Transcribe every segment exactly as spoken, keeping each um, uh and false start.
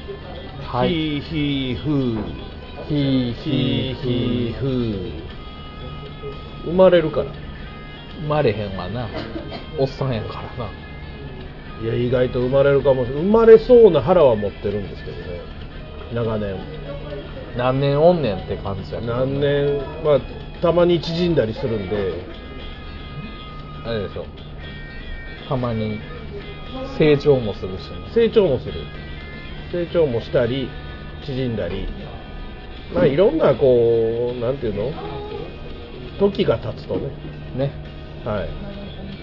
はい、 ひひふーひひひふー生まれるから。 生まれへんわな、おっさんやからな。 いや意外と生まれるかもしれない。生まれそうな腹は持ってるんですけどね、長年。 何年おんねんって感じやけど、 何年、まあたまに縮んだりするんで、 あれでしょ、たまに成長もするし、ね、 成長もする、成長もしたり縮んだり、まあいろんなこうなんていうの、時が経つとね。 ね、 はい。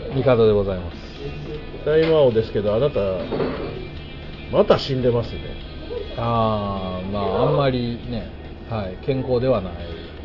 味方でございます。 大魔王ですけど、あなたまた死んでますね。 ああ、まああんまりね、はい、健康ではない。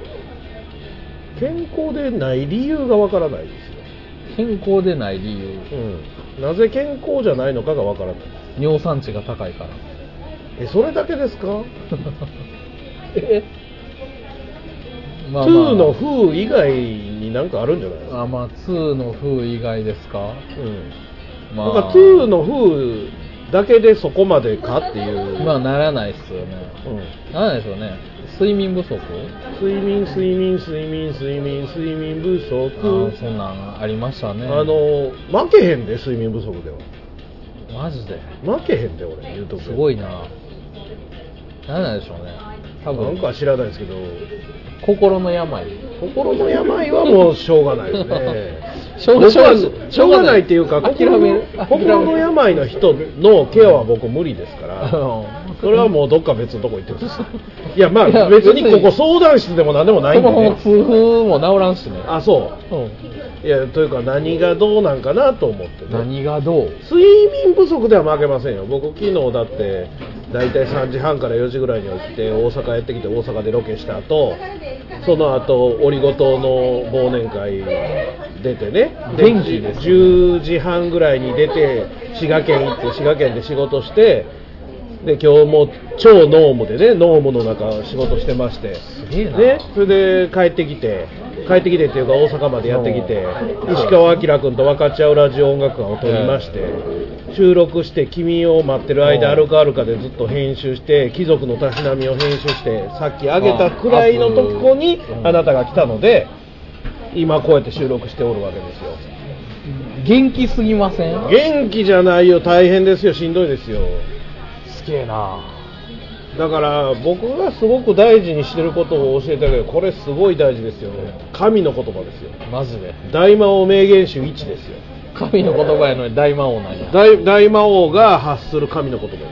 健康でない理由がわからないですよ。 健康でない理由、 うん、なぜ健康じゃないのかがわからない。 尿酸値が高いから。 え、それだけですか？ え、まあまあ、 ツーの風以外に何かあるんじゃないですか？ あ、まあツーの風以外ですか？ うん。 まあ、 なんかツーの風だけでそこまでかっていう。 まあならないっすよね。うん。ならないですよね。睡眠不足？ 睡眠睡眠睡眠睡眠睡眠不足。 あ、そんなんありましたね。 あの負けへんで、睡眠不足では。 マジで負けへんで俺言うとく。 すごいな。なんなんでしょうね。多分なんか知らないですけど、 心の病。 心の病はもうしょうがないですね。 しょうがしょうがないっていうか、 諦める心の病の人のケアは僕無理ですから、それはもうどっか別のとこ行ってください。いやまあ別にここ相談室でも何でもないんでね。 痛風も治らんしね。 あ、そう。うん、いやというか何がどうなんかなと思って、ね、 何がどう？ 睡眠不足では負けませんよ。僕昨日だってだいたいさんじはんからよじぐらいに起きて大阪やってきて、大阪でロケした後、その後オリゴ糖の忘年会出てね、 元気ですね。 じゅうじはんぐらいに出て滋賀県行って、滋賀県で仕事して、で今日も超ノームでね、ノームの中仕事してまして、 すげえな、 ね、それで帰ってきて帰ってきてっていうか大阪までやってきて、石川明君と分かち合うラジオ音楽館を撮りまして、収録して、君を待ってる間アルカアルカでずっと編集して、貴族のたしなみを編集して、さっき上げたくらいのとこにあなたが来たので、今こうやって収録しておるわけですよ。 元気すぎません？ 元気じゃないよ、大変ですよ、しんどいですよ。 すげえな。 だから僕がすごく大事にしてることを教えてあげる。これすごい大事ですよね。神の言葉ですよ。 マジで大魔王名言集いちですよ。 神の言葉やのに大魔王なんや。 大, 大魔王が発する神の言葉です。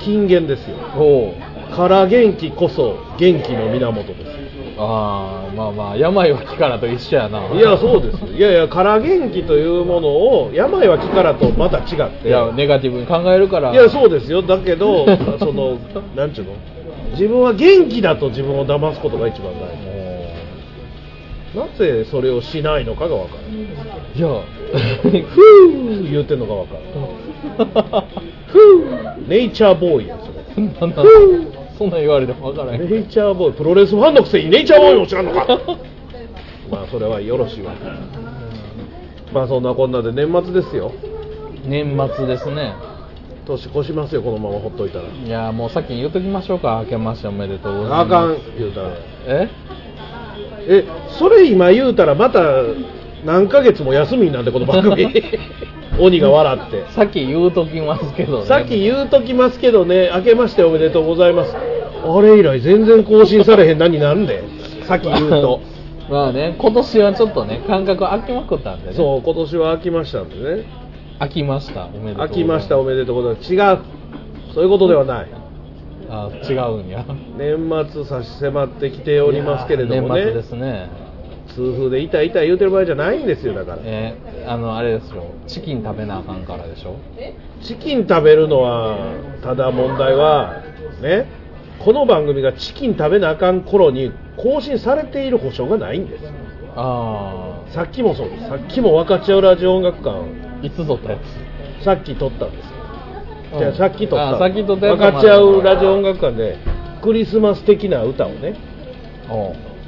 金言ですよ。 おから元気こそ元気の源です。 ああ、まあまあ病は気からと一緒やな。 いやそうです。いやいや、から元気というものを病は気からとまた違って、 いやネガティブに考えるから。 いやそうですよ。だけどそのなんちゅうの、自分は元気だと自分を騙すことが一番大事。なぜそれをしないのかが分からない。 いやふー言うてんのが分からない。ふーネイチャーボーイやそれ。 なんだそんなん言われても分からない。 ネイチャーボーイ、プロレスファンのくせにネイチャーボーイも知らんのか。まあそれはよろしいわ。まあそんなこんなで年末ですよ。 年末ですね。 年越しますよ、このままほっといたら。 いやもう先に言うときましょうか。明けましておめでとうございます。 あかん言うたら。 ええ、それ今言うたらまた何ヶ月も休みになってこの番組。鬼が笑ってさっき言うときますけどね。 さっき言うときますけどね、明けましておめでとうございます。あれ以来全然更新されへん。何なんでさっき言うとまあね、今年はちょっとね間隔空きまくったんでね。 そう、今年は空きましたんでね。 空きましたおめでとうございます。 空きましたおめでとうございます。違う、そういうことではない。 あ、違うんや。 年末差し迫ってきておりますけれどもね。 年末ですね。 痛風で痛い痛い言うてる場合じゃないんですよ。だからえー、あのあれですよ、チキン食べなあかんからでしょ。 チキン食べるのは、ただ問題はね、この番組がチキン食べなあかん頃に更新されている保証がないんです。 ああ、 さっきもそうです。さっきも分かち合うラジオ音楽館いつ撮ったやつ？ さっき撮ったんですよ。 うん、 じゃあさっき撮ったあさっき撮ったやつ分かち合うラジオ音楽館でクリスマス的な歌をね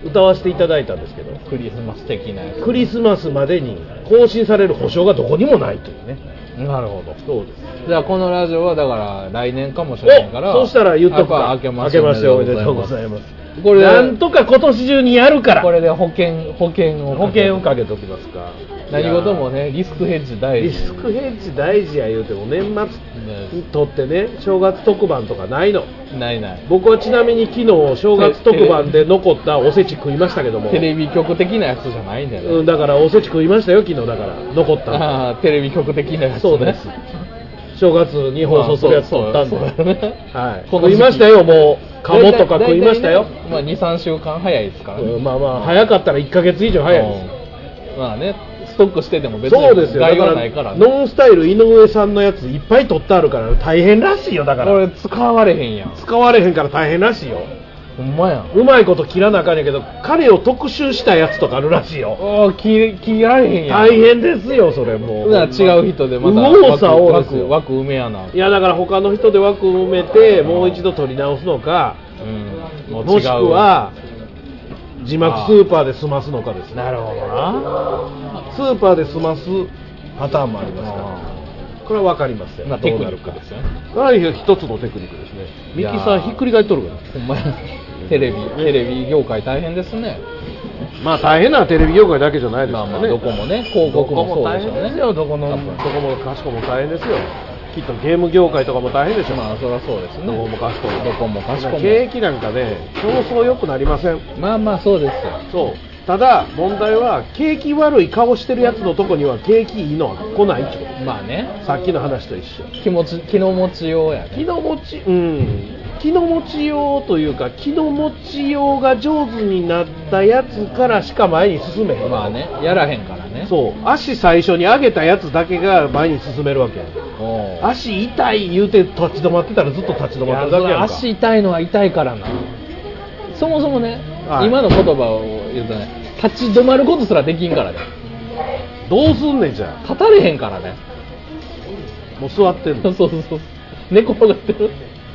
歌わせていただいたんですけど、 クリスマス的なやつ。 クリスマスまでに更新される保証がどこにもないというね。 なるほど。 そうです。 じゃあこのラジオはだから来年かもしれないから、 そうしたら言っとくか。 明けましておめでとうございます。これなんとか今年中にやるから。 これで保険保険を保険をかけときますか。 何事もね、リスクヘッジ大事。 リスクヘッジ大事や言うても年末にとってね、正月特番とかないの。 ないない。 僕はちなみに昨日正月特番で残ったおせち食いましたけども。 テレビ局的なやつじゃないんだよね。 うん、だからおせち食いましたよ昨日だから残ったの。 ああ、テレビ局的なやつ、ね。 そうです。正月に放送するやつ撮ったんで、 ね、 はい、食いましたよ、もう鴨とか食いましたよ、 ね、まあ、にさんしゅうかん早いですからね、 うん、まあまあ早かったらいっかげつ以上早いです、 うん、まあね、ストックしてても別に害はないからね。 ノンスタイル井上さんのやついっぱい撮ってあるから大変らしいよ。だからこれ使われへんやん。 使われへんから大変らしいよ。 ほんまやん。 うまいこと切らなあかんやけど、彼を特集したやつとかあるらしいよ。 ああ、切, 切られへんやん。 大変ですよそれ。もう違う人でまた右往左往ですよ。枠埋めやな。 いやだから他の人で枠埋めてもう一度撮り直すのか、うん、も, もしくは字幕スーパーで済ますのかですね。 なるほどな。 スーパーで済ますパターンもありますから、これは分かりますよ、 まあ、テクニックですよね。 これは一つのテクニックですね。ミキさんひっくり返っとるからほんまや。テレビテレビ業界大変ですね。 まあ大変なテレビ業界だけじゃないですからね。 まあまあどこもね、広告もそうでしょうね。 どこのどこもかしこも大変ですよ。きっとゲーム業界とかも大変でしょ。 まあそりゃそうですね。 どこもかしこもどこもかしこも。 景気なんかね、競争良くなりません。 まあまあそうですよ。 そう。ただ問題は景気悪い顔してるやつのとこには景気いいのは来ないってこと。 まあね。 さっきの話と一緒。 気持ち気の持ちようやね。 気の持ちうん気の持ちようというか気の持ちようが上手になったやつからしか前に進めへん。 まあね、やらへんからね。 そう足最初に上げたやつだけが前に進めるわけや。足痛い言うて立ち止まってたらずっと立ち止まってるだけやんか。 足痛いのは痛いからな。そもそもね、はい、今の言葉を言うとね、立ち止まることすらできんからね。 どうすんねんじゃあ。 立たれへんからね。 もう座ってんの。 そうそうそう。寝転がってる。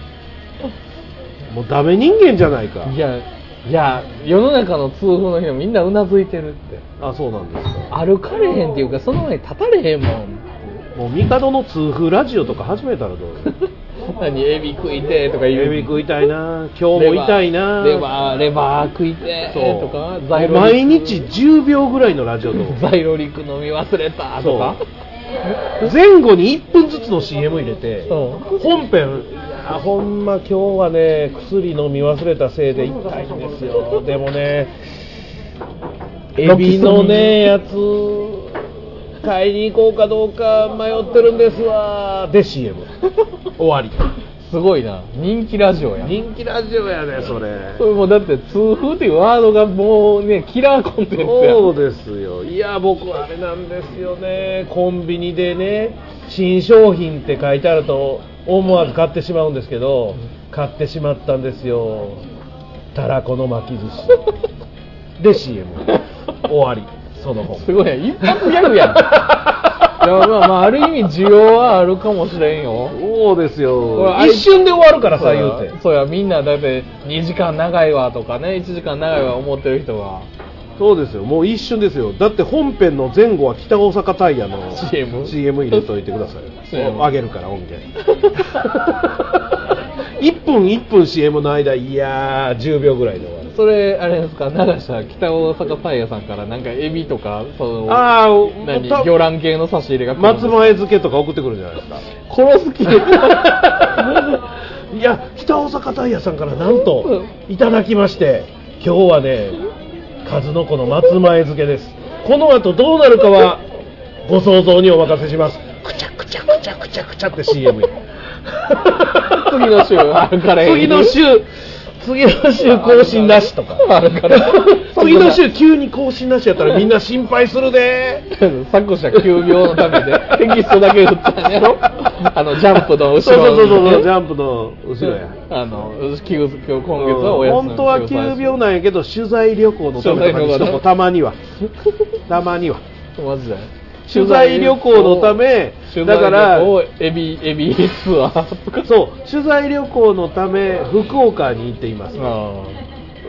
もうダメ人間じゃないか。 いやいや、世の中の痛風の人みんなうなずいてるって。 あ、そうなんですか。 歩かれへんっていうかその前に立たれへんもん。 もう帝の痛風ラジオとか始めたらどう何エビ食いてとか言う。 エビ食いたいな、今日も痛いな、 レバーレバー食いてとか、 ザイロ毎日じゅうびょうぐらいのラジオとザイロリク飲み忘れたとか、 前後にいっぷんずつの シーエム 入れて、うん、本編いやほんま今日はね薬飲み忘れたせいで痛いんですよ。でもねエビのねやつ買いに行こうかどうか迷ってるんですわで シーエム 終わり。 すごいな、人気ラジオや。 人気ラジオやねそれ。 それもうだって痛風っていうワードがもうねキラーコンテンツや。 そうですよ。いや僕あれなんですよね、コンビニでね新商品って書いてあると思わず買ってしまうんですけど、買ってしまったんですよ、たらこの巻き寿司で シーエム 終わり。その後すごいや、一発ギャグやん。いやまあまあある意味需要はあるかもしれんよ。 そうですよ、一瞬で終わるからさ言うて。 そうや、みんなだってにじかん長いわとかね、いちじかん長いわ思ってる人が。 そうですよ、もう一瞬ですよ。だって本編の前後は北大阪タイヤのシーエム? シーエム 入れといてください。あげるから音源いっぷんいっぷん シーエム の間、いやーじゅうびょうぐらいで終わる。 それあれですか、長した北大阪タイヤさんからなんかエビとかそのあ何魚卵系の差し入れが来る松前漬けとか送ってくるじゃないですか。 殺す気いや北大阪タイヤさんからなんといただきまして、今日はね数の子の松前漬けです。この後どうなるかはご想像にお任せします。くちゃくちゃくちゃくちゃくちゃって シーエム次の週歩かれへん。 次の週次の週更新なしとか歩かれ次の週急に更新なしやったらみんな心配するで。 作者急病のためでテキストだけ打ったんやろ。あのジャンプの後ろに、ね、 そうそうそうそうジャンプの後ろや。 あの今月はお休み。 本当は急病なんやけど取材旅行のためとかにしとこたまにはたまにはマジで取材旅行のためだからエビエビツアーとか。 そう取材旅行のため福岡に行っています。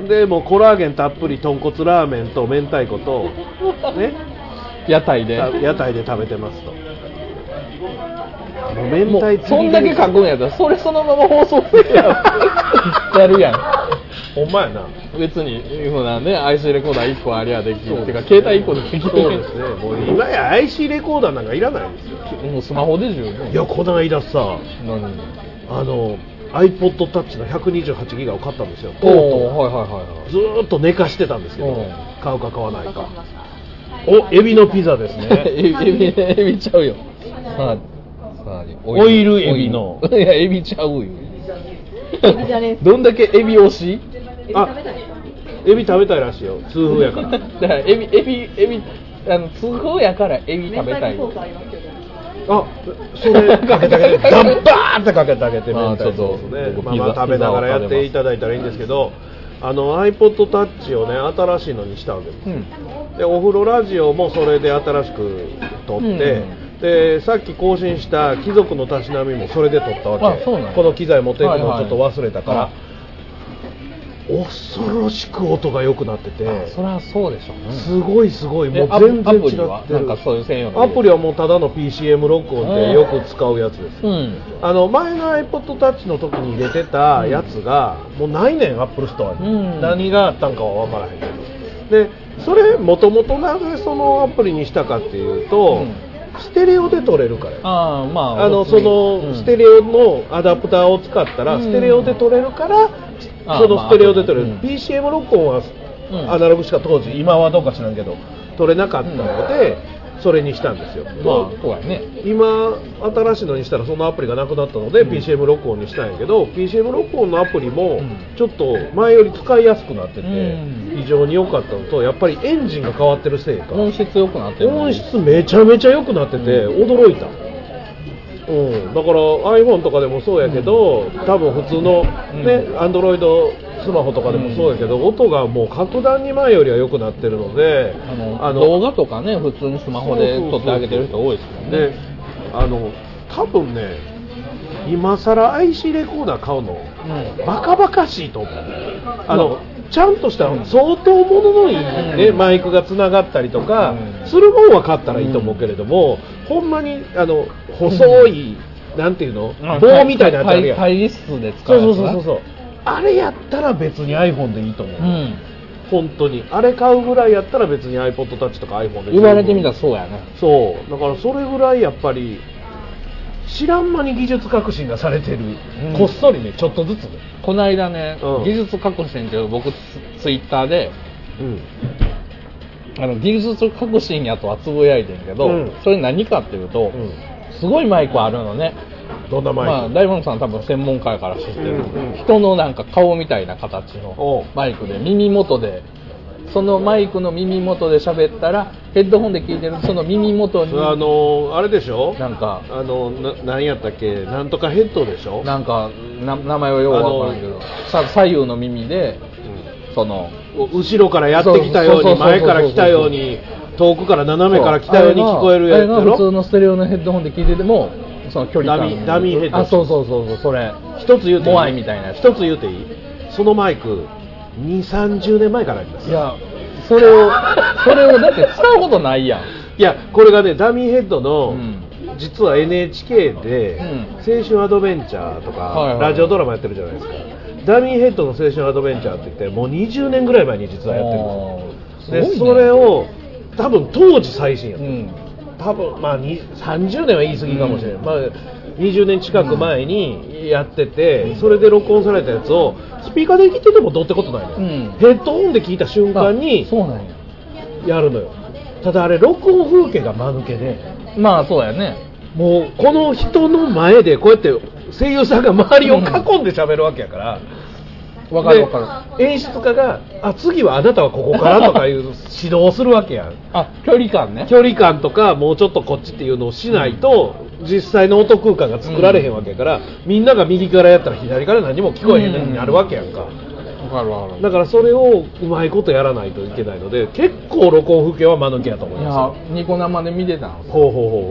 でもうコラーゲンたっぷり豚骨ラーメンと明太子とね屋台で屋台で食べてますと。もう明太もうそんだけ書くんやったらそれそのまま放送するやんやるやん。 ほんまやな。 別に今なね アイシー レコーダーいっこありゃできるっていうか携帯いっこでできる。 そうですね。もう今や アイシー レコーダーなんかいらないですよ。 もうスマホで十分。 いやこの間さ何あの iPod Touch のひゃくにじゅうはちギガを買ったんですよ。 おおはいはいはいはいずーっと寝かしてたんですけどうん買うか買わないか。おエビのピザですね。 エビエビエビちゃうよ。さあさあオイルエビのいやエビちゃうよ。 エビじゃねどんだけエビ推し？ あエビ食べたいらしいよ痛風やから。 だからエビエビエビあの痛風やからエビ食べたい。 明太子ソースありますけどあそれかけてあげてガンバーンってかけてあげてあ明太子ソースちょっとねまあまあ食べながらやっていただいたらいいんですけどあの iPod Touch をね新しいのにしたわけです。 うんでお風呂ラジオもそれで新しく撮って、 うんでさっき更新した貴族のたしなみもそれで撮ったわけ。 あそうなんやこの機材持っていくのをはいはいちょっと忘れたから、 は恐ろしく音が良くなってて、 あそりゃそうでしょうね。 すごいすごいもうえア全然違ってアプリはる。 なんかそういう専用のアプリはもうただの ピーシーエム 録音でよく使うやつです。 うんあの前の iPod Touch の時に入れてたやつがもうないねん Apple Store に、 うん何があったんかは分からへんけどでそれもともとなぜそのアプリにしたかっていうと、 うんステレオで撮れるから。 ああまああのそのステレレオのアダプターを使ったらうんステレオで撮れるからあそのステレオで撮れる、 まあピーシーエム 録音はんアナログしか当時今はどうか知らんけど撮れなかったのでそれにしたんですよ。 まあそうやね。 今新しいのにしたらそのアプリがなくなったので、 うんピーシーエム 録音にしたんやけど ピーシーエム 録音のアプリもうんちょっと前より使いやすくなってて、 うん非常に良かったのとやっぱりエンジンが変わってるせいか音質良くなってるもんね。 音質めちゃめちゃ良くなってて驚いた、うん、だから iPhone とかでもそうやけど、多分普通のね、 うん Android スマホとかでもそうやけど、音がもう格段に前よりは良くなってるのであのあの動画とかね普通にスマホで撮ってあげてる人多いですもんね。 であの多分ね今さら アイシー レコーダー買うのうんバカバカしいと思うあの、 まちゃんとした相当もののいい、ねうんマイクがつながったりとか、 うんするもんは買ったらいいと思うけれども、ほんまにあの細い、なんていうの棒みたいなやつあるやん会議室で使そううやつなそうそうそうあれやったら別に iPhone でいいと思う、 うん本当にあれ買うぐらいやったら別に iPod Touch とか iPhone で言われてみたらそうやね。 そうだからそれぐらいやっぱり知らん間に技術革新がされてる、 うんこっそりねちょっとずつねこの間ね、 うん技術革新っていう僕ツツイッターでうんあの技術革新やとはつぶやいてんけど、 うんそそれ何かっていうと、 うんすごいマイクあるのね。 どんなマイク、 まあ、大門さん多分専門家やから知ってる、 うんうん人のなんか顔みたいな形おのうマイクで耳元でそのマイクの耳元で喋ったらヘッドホンで聞いてるその耳元にあのあれでしょなんかあのな何やったっけなんとかヘッドでしょなんかな名前はようわからんけどさ左右の耳でそのうん後ろからやってきたようにそうそうそうそう前から来たように遠くから斜めから来たように聞こえるやつやあれがあれが普通ろのステレオのヘッドホンで聞いててもその距離感ダミーダミーヘッドあそうそうそうそうそれ一つ言うていいモアイみたいなやつ一つ言うていいそのマイクにじゅうさんじゅうねんまえからありますいやそれをそれをだって使うことないやんいやこれがねダミーヘッドの、 うん実は エヌエイチケーで、 うん青春アドベンチャーとか、 はいはいラジオドラマやってるじゃないですかダミーヘッドの青春アドベンチャーって言ってもうにじゅうねんぐらい前に実はやってるんですよであーすごいねそれを多分当時最新やった、 うん多分まあにさんじゅうねんは言い過ぎかもしれない、 うんまあ、にじゅうねん近く前にやってて、それで録音されたやつをスピーカーで聞いててもどうってことないのよ、 うんヘッドホンで聞いた瞬間にあそうなんややるのよただあれ録音風景が間抜けでまあそうやねもうこの人の前でこうやって声優さんが周りを囲んで喋るわけやから、 わかるわかるで演出家があ次はあなたはここからとかいう指導をするわけやんあ距離感ね距離感とかもうちょっとこっちっていうのをしないと、実際の音空間が作られへんわけやから、みんなが右からやったら左から何も聞こえへんようになるわけやんか、 わかるわかるだからそれをうまいことやらないといけないので結構録音風景は間抜けやと思いいやますよニコ生で見てたんですほうほうほうほう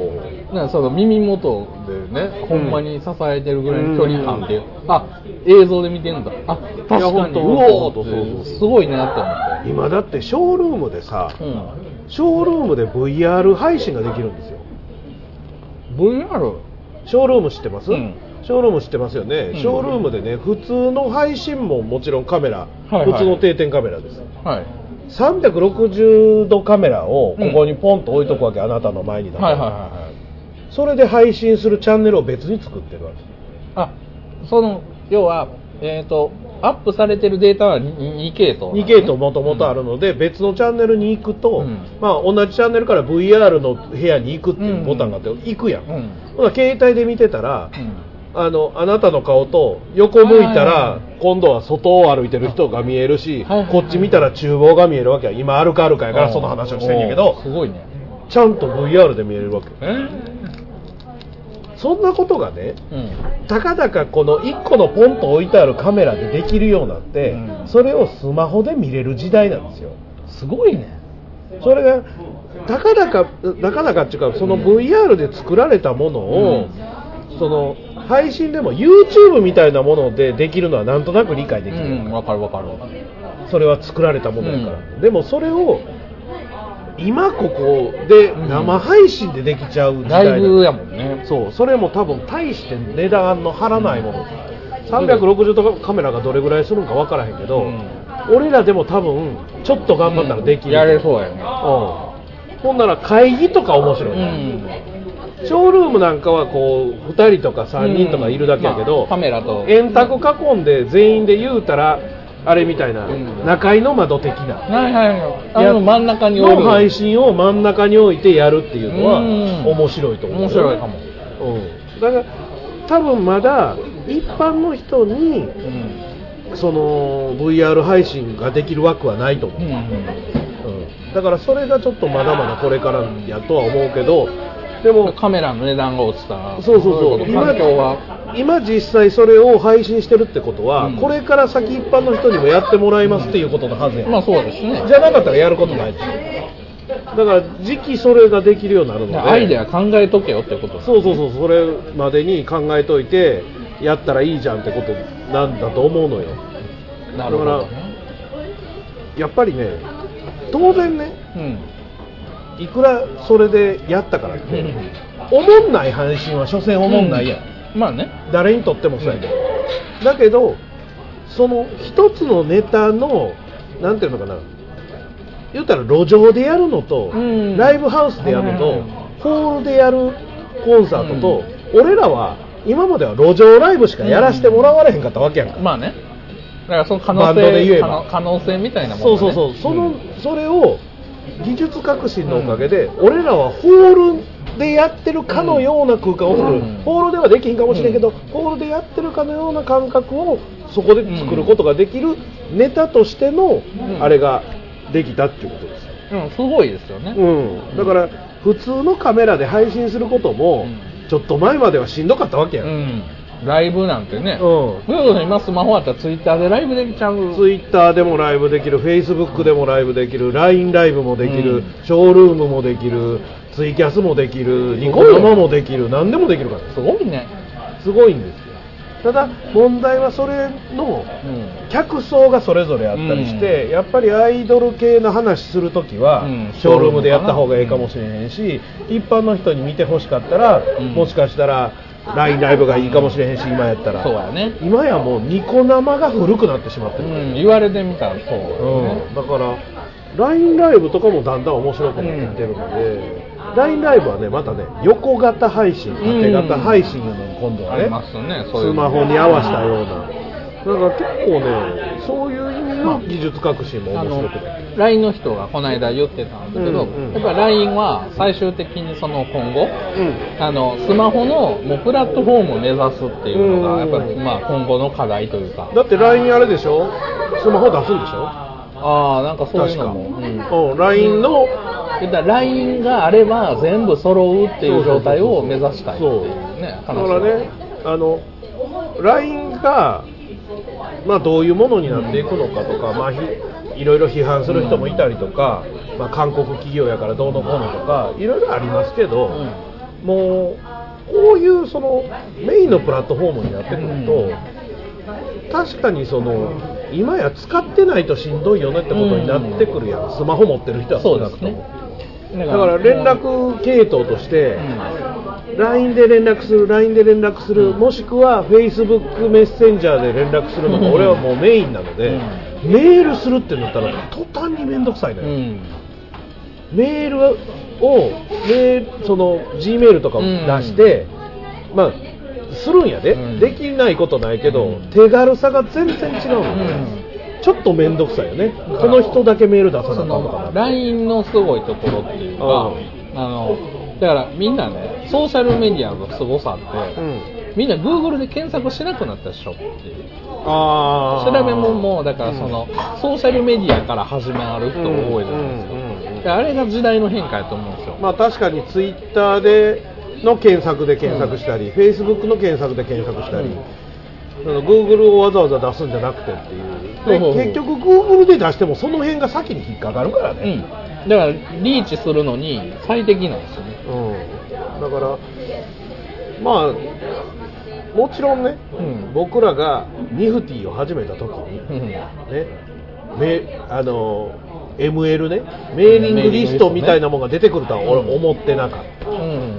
なんかその耳元でね、ほんまに支えてるぐらいの距離感っていう、うん、あ、映像で見てんだ、あ、確かに、うおーってすごいなって思って。 今だってショールームでさ、うん、ショールームで ブイアール 配信ができるんですよ。 ブイアール？ ショールーム知ってます？うん、ショールーム知ってますよね、 うん、 ショールームでね、普通の配信ももちろんカメラ、はいはい、普通の定点カメラです、はい、さんびゃくろくじゅうどカメラをここにポンと置いとくわけ、うん、あなたの前にだから、はいはいはいはい、それで配信するチャンネルを別に作ってるわけ。 あ、その要は、えーと、アップされてるデータは にケー と、 ね、にケー ともともとあるので、うん、別のチャンネルに行くと、うん、まあ、同じチャンネルから ブイアール の部屋に行くっていうボタンがあって、うん、行くやん、うん、ほな携帯で見てたら、うん、あのあなたの顔と横向いたら今度は外を歩いてる人が見えるし、はいはいはい、こっち見たら厨房が見えるわけや。今歩か歩かやからその話をしてんやけど、 すごいね、 ちゃんと ブイアール で見えるわけ。えそんなことがね、うん、たかだかこのいっこのポンと置いてあるカメラでできるようになって、うん、それをスマホで見れる時代なんですよ。 すごいね。 それがたかだかたかだかっていうか、その ブイアール で作られたものを、うん、その配信でも YouTube みたいなものでできるのはなんとなく理解できる。 わ、うん、かるわかる。 それは作られたものだから、うん、でもそれを今ここで生配信でできちゃう時代、 ライブやもんね。 そう、それも多分大して値段の張らないもの、うん、さんびゃくろくじゅうどカメラがどれぐらいするんか分からへんけど、うん、俺らでも多分ちょっと頑張ったらできる、 うん、やれそうやね、 うん、ほんなら会議とか面白い、ね、うん、ショールームなんかはこうふたりとかさんにんとかいるだけやけど、うん、まあ、 カメラと円卓囲んで全員で言うたらあれみたいな、うん、中井の窓的な、 はいはいはい、あの真ん中に置の配信を真ん中に置いてやるっていうのは面白いと思う。 面白いかも、 うん、だから多分まだ一般の人に、うん、その ブイアール 配信ができる枠はないと思う、うんうんうん、だからそれがちょっとまだまだこれからやとは思うけど、でもカメラの値段が落ちたら、 そうそうそう、 環境は今実際それを配信してるってことは、うん、これから先一般の人にもやってもらいますっていうことのはずや、 まあそうですね。 じゃなかったらやることないですよ。だから時期それができるようになるので、 アイデア考えとけよってことです、ね、 そうそうそう、それまでに考えといてやったらいいじゃんってことなんだと思うのよ。 なるほど、ね、 だからやっぱりね、当然ね、うん、いくらそれでやったからって、うん、おもんない配信は所詮おもんないやん、 うん、まあね、 誰にとってもそうやけど、うん、だけどその一つのネタのなんていうのかな、言ったら路上でやるのと、うん、ライブハウスでやるのと、うん、ホールでやるコンサートと、うん、俺らは今までは路上ライブしかやらせてもらわれへんかったわけやんか、 うん、まあね、だからその可能性、 バンドで言えば可能性みたいなもの、ね、そうそうそう、その、うん、それを技術革新のおかげで、うん、俺らはホールでやってるかのような空間を作る、うん、ホールではできひんかもしれんけど、うん、ホールでやってるかのような感覚をそこで作ることができるネタとしてのあれができたっていうことです。 うん、すごいですよね、 うん、だから普通のカメラで配信することも、うん、ちょっと前まではしんどかったわけやん、うん、 ライブなんてね、うん、今スマホあったらツイッターでライブできちゃう、 ツイッターでもライブできる、フェイスブックでもライブできる、 ライン ライブもできる、うん、ショールームもできる、ツイキャスもできる、ニコ生もできる、何でもできるから、 すごいね、 すごいんですよ。ただ問題はそれの客層がそれぞれあったりして、うん、やっぱりアイドル系の話するときは、うん、ショールームでやった方がいいかもしれへんし、うん、一般の人に見てほしかったら、うん、もしかしたら ライン ライブがいいかもしれへんし、今やったら、 そうやね、 今やもうニコ生が古くなってしまってる、 うん、言われてみたらそう、ね、 うん、だから ライン ライブとかもだんだん面白くなってきてるので、うん、ライン ライブはね、またね、横型配信、縦型配信いうのに今度はね、 ね、 スマホに合わせたような、だから結構ね、そういう意味の技術革新も面白くて、 ライン の人がこの間言ってたんだけど、うんうん、やっぱり ライン は最終的にその今後、うん、あのスマホのもうプラットフォームを目指すっていうのがやっぱり、まあ、今後の課題というか。 だって ライン あれでしょ、スマホ出すんでしょ、 ああ、なんかそういうのも、 うん、ライン の、 うん、ライン があれば全部揃うっていう状態を目指したいっていうね、 だからね、あの ライン がまあどういうものになっていくのかとか、まあいろいろ批判する人もいたりとか、まあ、韓国企業やからどうのこうのとかいろいろありますけど、 もうこういうそのメインのプラットフォームになってくると、うん、確かにその今や使ってないとしんどいよねってことになってくるやん、うん、スマホ持ってる人は少なくとも、ね、だから連絡系統として、うん、ライン で連絡する ライン で連絡する、うん、もしくは Facebook メッセンジャーで連絡するのが俺はもうメインなので、うん、メールするってなったら途端にめんどくさいのよ、うん、メールをメその Gmail とかを出して、うん、まあするんやで、うん、できないことないけど、うん、手軽さが全然違うので、うん、ちょっと面倒くさいよね、この人だけメール出さなかったとか ラインのすごいところっていうか、あのだからみんなねソーシャルメディアのすごさって、うん、みんな Google で検索しなくなったでしょっていう、あ調べ物もだからその、うん、ソーシャルメディアから始まる人多いじゃないですか、うんうんうん、であれが時代の変化やと思うんですよ。 まあ確かに Twitter での検索で検索したり、うん、Facebook の検索で検索したり、うん、Google をわざわざ出すんじゃなくてっていう、うん、結局 Google で出してもその辺が先に引っかかるからね、 うん、だからリーチするのに最適なんですよね、 うん、だからまあもちろんね、うん、僕らがニフティを始めた時に、うん、ねめあのエムエル ね、メーリングリストみたいなものが出てくるとは俺思ってなかった、うん、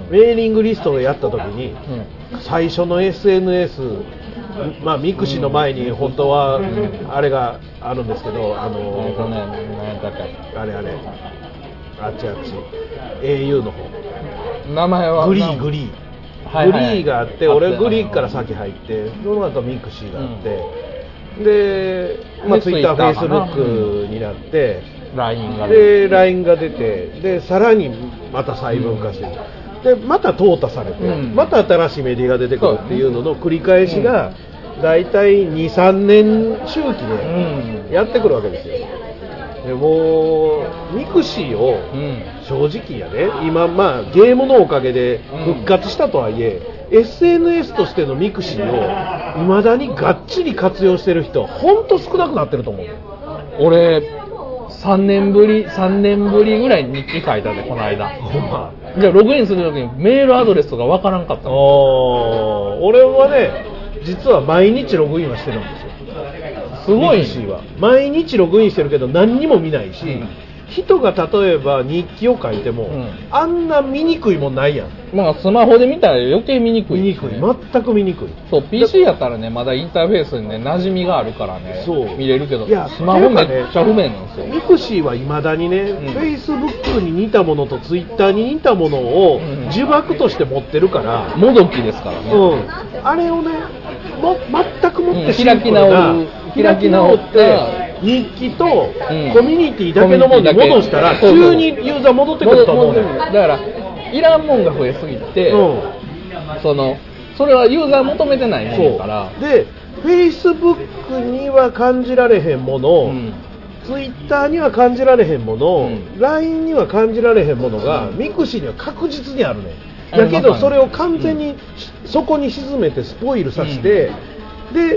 メーリングリストをやった時に、うん、最初の エスエヌエス、まあミクシの前に本当はあれがあるんですけど、あのあれあれあっちあっち エーユー の方、 名前はグリーグリーグリーがあって、俺グリーから先入って、その後ミクシーがあって、うん、で、まあ、Twitter、Facebook になって、 ライン がで ライン が出て、でさらにまた細分化して、うん、でまた淘汰されて、うん、また新しいメディアが出てくるっていうのの繰り返しがだいたい にさんねん周期でやってくるわけですよ。でもミクシーを正直やね、今まあゲームのおかげで復活したとはいえ、うん、エスエヌエス としてのミクシーを未だにがっちり活用してる人はほんと少なくなってると思う。 俺さんねんぶりさんねんぶりぐらいに日記書いたでこの間。ほんま。じゃあログインするときにメールアドレスとかわからんかった。ああ、 俺はね実は毎日ログインはしてるんですよ。 すごい。 ミクシーは毎日ログインしてるけど何にも見ないし、うん、人が例えば日記を書いても、うん、あんな見にくいもんないやん。 まあスマホで見たら余計見にくい、 ね、見にくい、全く見にくい。 そう ピーシー やったらねまだインターフェースにね馴染みがあるからね、そう見れるけど、いやスマホめっちゃ不便なんですよ。 ミクシーは未だにね、うん、Facebook に似たものと Twitter に似たものを呪縛として持ってるから、 もどきですからね、 うん、あれをねも全くもってシンプルな、うん、 開き直って日記とコミュニティだけのものに戻したら急にユーザー戻ってくると思うね。 だからいらんもんが増えすぎて、うん、そのそれはユーザー求めてないものだからで Facebook には感じられへんもの、うん、Twitter には感じられへんもの、うん、ライン には感じられへんものが、うん、ミクシーには確実にあるね。だけどそれを完全にそこに沈めてスポイルさせて、うん、で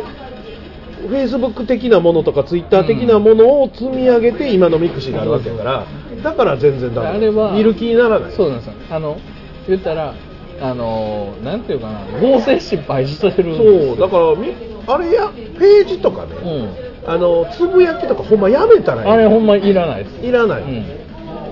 Facebook 的なものとか Twitter 的なものを積み上げて今のミクシーがあるわけだから、だから全然ダメ。あれは見る気にならない。 そうなんですよ。あの言ったらあのなんていうかな、合成失敗してるんですよ。 そうだからあれやページとかね、うん、あのつぶやきとかほんまやめたらいい。 あれほんまいらないです。 いらない、うん、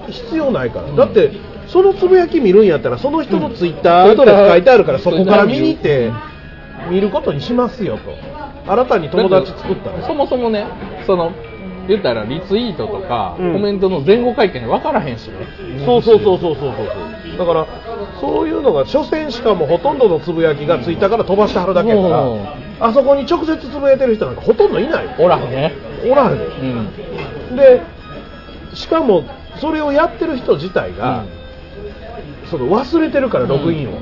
必要ないから、うん、だってそのつぶやき見るんやったらその人の Twitter アドレス書いてあるから、そこから見に行って見ることにしますよと。新たに友達作ったらそもそもね、その言ったらリツイートとか、うん、コメントの前後会見で分からへんしね。 そうそうそうそうそうそう。だからそういうのが所詮しかもほとんどのつぶやきがツイッターから飛ばしてはるだけやから、あそこに直接つぶやいてる人なんかほとんどいない。 おらへんね。 おらへん、うん、でしかもそれをやってる人自体が、うん、その忘れてるからログインを、うん、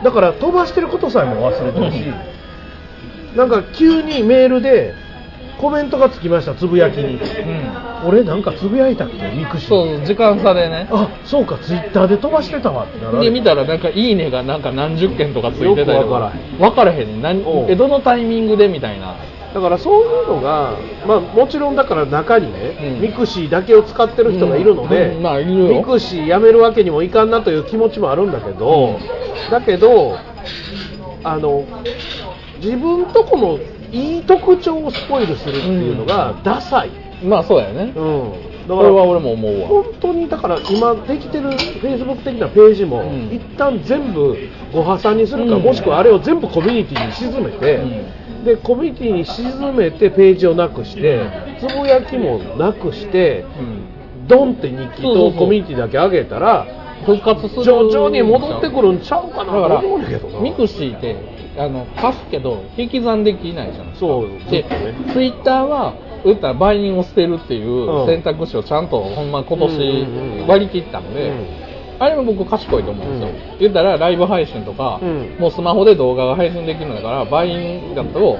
だから飛ばしてることさえも忘れてるし、うん、なんか急にメールでコメントがつきました、つぶやきに、うん、俺なんかつぶやいたっけ、ミクシー。 そう時間差でね、 あそうかツイッターで飛ばしてたわってなられで見たらなんかいいねがなんか何十件とかついてたりとか分からへんねん、何えどのタイミングでみたいな。 だからそういうのが、まあ、もちろんだから中にね、うん、ミクシーだけを使ってる人がいるので、 うんまあ、いるよミクシーやめるわけにもいかんなという気持ちもあるんだけど、うん、だけどあの自分とこのいい特徴をスポイルするっていうのがダサい、 うん、まあそうやね、 うん、だからこれは俺も思うわ。 本当にだから今できてる Facebook 的なページも、うん、一旦全部ご破産にするか、うん、もしくはあれを全部コミュニティに沈めて、うん、でコミュニティに沈めてページをなくしてつぶやきもなくして、うん、ドンって日記とコミュニティだけ上げたら復活する徐々に戻ってくるんちゃうかなと思うんだけどな。 ミクシーってあの貸すけど引き算できないじゃないですか。 そうで、ね、ツイッターは打ったら売人を捨てるっていう選択肢をちゃんとほんま今年割り切ったので、うんうんうん、あれも僕賢いと思うんですよ、うん、言ったらライブ配信とか、うん、もうスマホで動画が配信できるんだから売人だと、うん、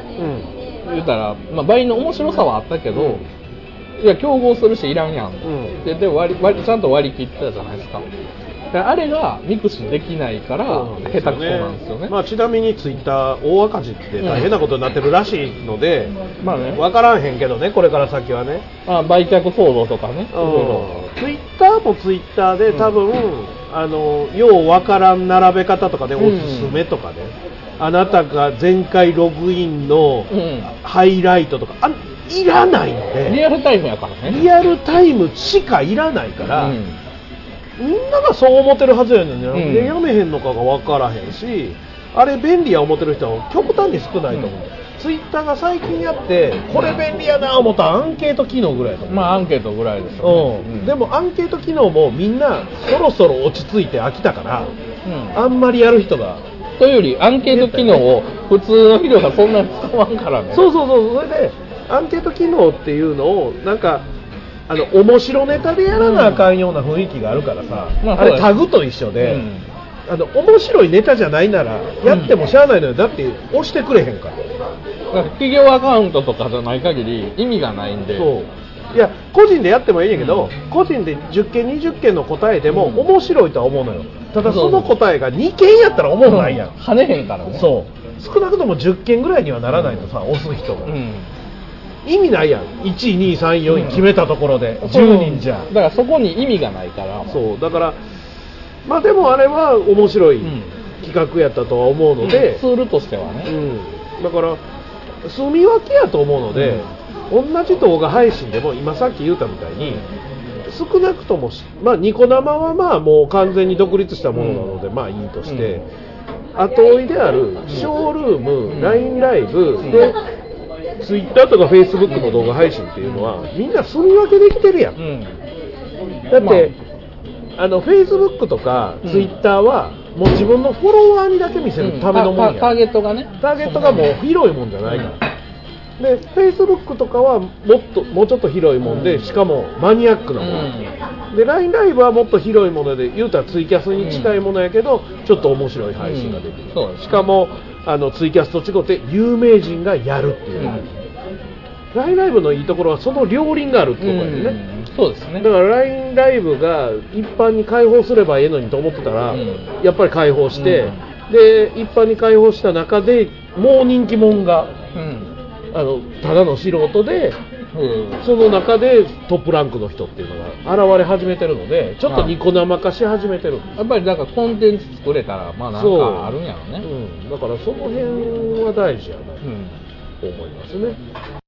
言ったら、まあ、売人の面白さはあったけど、うん、いや競合するしいらんやん、うん、でで割り割りちゃんと割り切ったじゃないですか。あれがミクシーできないから下手くそなんですよね。 まあ、ちなみにツイッター大赤字って大変なことになってるらしいので、うん、まあね、分からんへんけどね、これから先はね、 あ売却騒動とかね、 ツイッターもツイッターで多分、うん、あのよう分からん並べ方とかでおすすめとかで、うん、あなたが前回ログインのハイライトとかあいらないので、 リアルタイムやからね、 リアルタイムしかいらないから、うん、みんながそう思ってるはずやねんね、うん、でやめへんのかが分からへんし、あれ便利や思ってる人は極端に少ないと思う、うん、ツイッターが最近やってこれ便利やな思ったらアンケート機能ぐらいだと思う。 まあアンケートぐらいですよね、 うんうん、でもアンケート機能もみんなそろそろ落ち着いて飽きたから、うん、あんまりやる人がというよりアンケート機能を普通の人がそんなに使わんからね。 そうそうそう、それでアンケート機能っていうのをなんかあの面白ネタでやらなあかんような雰囲気があるからさ、うん、あれタグと一緒で、うん、あの面白いネタじゃないならやってもしゃあないのよ、だって押してくれへんから。 だから企業アカウントとかじゃない限り意味がないんで。 そういや個人でやってもいいんやけど、うん、個人でじゅっけんにじゅっけんの答えでも面白いとは思うのよ。ただその答えがにけんやったら思うないやん、 跳ねへんからね。 そう少なくともじゅっけんぐらいにはならないとさ、押す人が、うん、意味ないやん。いちいにさんよんい決めたところで、うん、じゅうにんじゃだからそこに意味がないから。 そうだからまあでもあれは面白い企画やったとは思うので、 うん、ツールとしてはね、 うん、だから住み分けやと思うので、うん、同じ動画配信でも今さっき言ったみたいに少なくとも、まあ、ニコ生はまあもう完全に独立したものなので、うん、まあいいとして、うん、後追いであるショールーム、うん、ライン ライブで、うん、Twitter とか Facebook の動画配信っていうのはみんな住み分けできてるやん、うん、だって、まあ、あの Facebook とか Twitter はもう自分のフォロワーにだけ見せるためのもんや、 うん、ターゲットがねターゲットがもう広いもんじゃないから、で Facebook とかはもっともうちょっと広いもんで、しかもマニアックなもの、うん、で ライン ライブはもっと広いもので言うたらツイキャスに近いものやけど、うん、ちょっと面白い配信ができる、うん、しかもあのツイキャスと違って有名人がやるっていう、うん、ライン ライブのいいところはその両輪があるってことやね、うん、 そうですね。 だから ライン ライブが一般に開放すればええのにと思ってたら、うん、やっぱり開放して、うん、で一般に開放した中でもう人気者が、うんあのただの素人で、うん、その中でトップランクの人っていうのが現れ始めてるので、ちょっとニコ生化し始めてる。 やっぱりなんかコンテンツ作れたらまあなんかあるんやろね、 うん、だからその辺は大事やなと思いますね。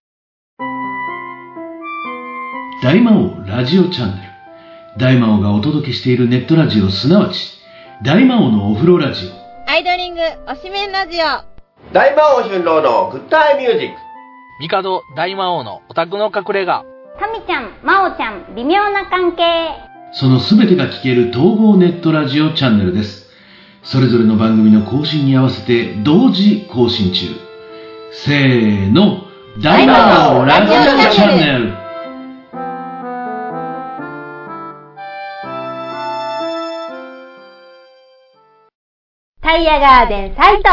大魔王ラジオチャンネル、大魔王がお届けしているネットラジオ、すなわち大魔王のお風呂ラジオ、 アイドリングおしめんラジオ、 大魔王春郎のグッタイミュージック、 帝大魔王のオタクの隠れ家、 タミちゃん、マオちゃん、微妙な関係。 そのすべてが聞ける統合ネットラジオチャンネルです。それぞれの番組の更新に合わせて同時更新中。せーの、大魔王ラジオチャンネル。 タイヤガーデンサイト。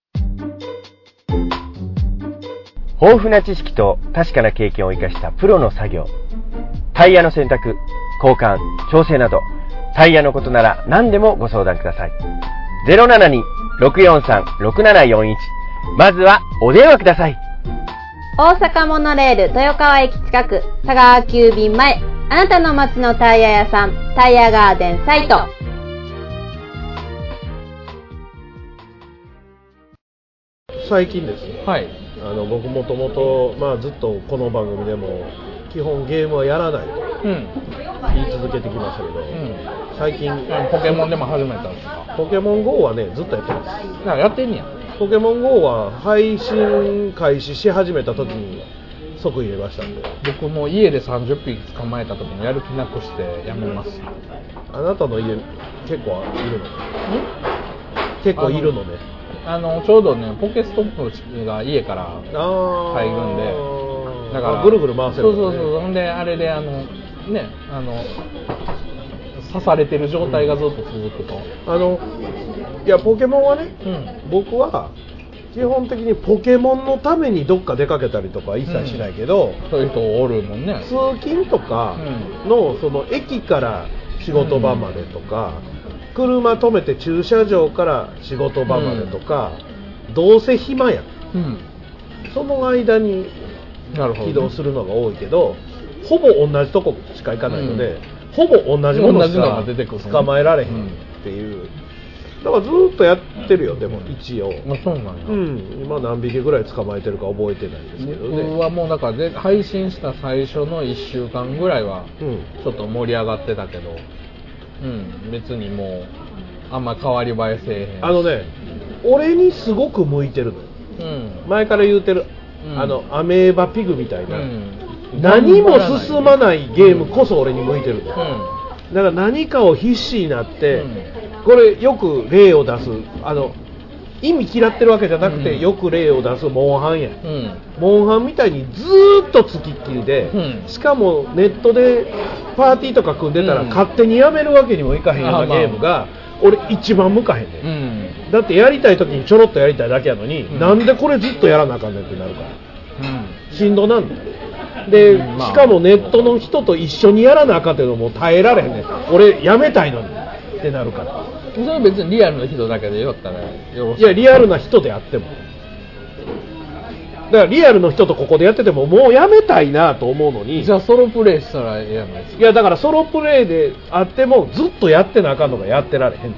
豊富な知識と確かな経験を生かしたプロの作業。タイヤの選択、交換、調整など、タイヤのことなら何でもご相談ください。ゼロななに ろくよんさん ろくななよんいち、まずはお電話ください。 大阪モノレール豊川駅近く、佐川急便前、あなたの街のタイヤ屋さん、タイヤガーデンサイト。 最近ですね、 はい、 あの僕もともと、まあ、ずっとこの番組でも基本ゲームはやらないとうん言い続けてきましたけど、 うん、 最近ポケモンでも始めたんですか？ ポケモン ゴー はねずっとやってます。 なんかやってんねや。 ポケモン ゴー は配信開始し始めた時に即入れましたんで。 僕も家でさんじゅっぴき捕まえた時にやる気なくしてやめます。 あなたの家結構いるのね。結構いるのね。 あのちょうどねポケストップが家から入るんで、だからぐるぐる回せる、ね、 そうそうそう。ほんであれであのねあの刺されてる状態がずっと続くと、 うん、あのいやポケモンはね、 うん、 僕は基本的にポケモンのためにどっか出かけたりとかは一切しないけど、 うん、そういう人おるもんね。 通勤とかの、その駅から仕事場までとか、うん、車止めて駐車場から仕事場までとか、うん、どうせ暇や、うん、その間に起動するのが多いけど、ほぼ同じとこしか行かないので、うん、ほぼ同じものしか捕まえられへんっていう、だからずっとやってるよ。でも一応、 まあ、そうなんや、 うん、今何匹ぐらい捕まえてるか覚えてないですけどね。 僕はもうだからで配信した最初のいっしゅうかんぐらいはちょっと盛り上がってたけど、うん、別にもうあんま変わり映えせえへん。 あのね、俺にすごく向いてるのよ、うん、前から言うてる、うん、あのアメーバピグみたいな、うん、何も進まないゲームこそ俺に向いてるのよ、うん、だから何かを必死になって、うん、これよく例を出す、あの意味嫌ってるわけじゃなくて、うん、よく例を出すモンハンや、うん、モンハンみたいにずーっとつきっきりで、うん、しかもネットでパーティーとか組んでたら、うん、勝手にやめるわけにもいかへんようなゲームが、俺一番向かへんね、うん、だってやりたい時にちょろっとやりたいだけやのに、うん、なんでこれずっとやらなあかんねんってなるから、うん、しんどなんだよで、うん、まあ、しかもネットの人と一緒にやらなあかんっていうのも耐えられへんねん、俺やめたいのにってなるから。 それは別にリアルな人だけでよったらよろしい。 いやリアルな人であっても、だからリアルの人とここでやっててももうやめたいなと思うのに、 じゃあソロプレイしたらええやないですか。 いやだからソロプレイであってもずっとやってなあかんのがやってられへん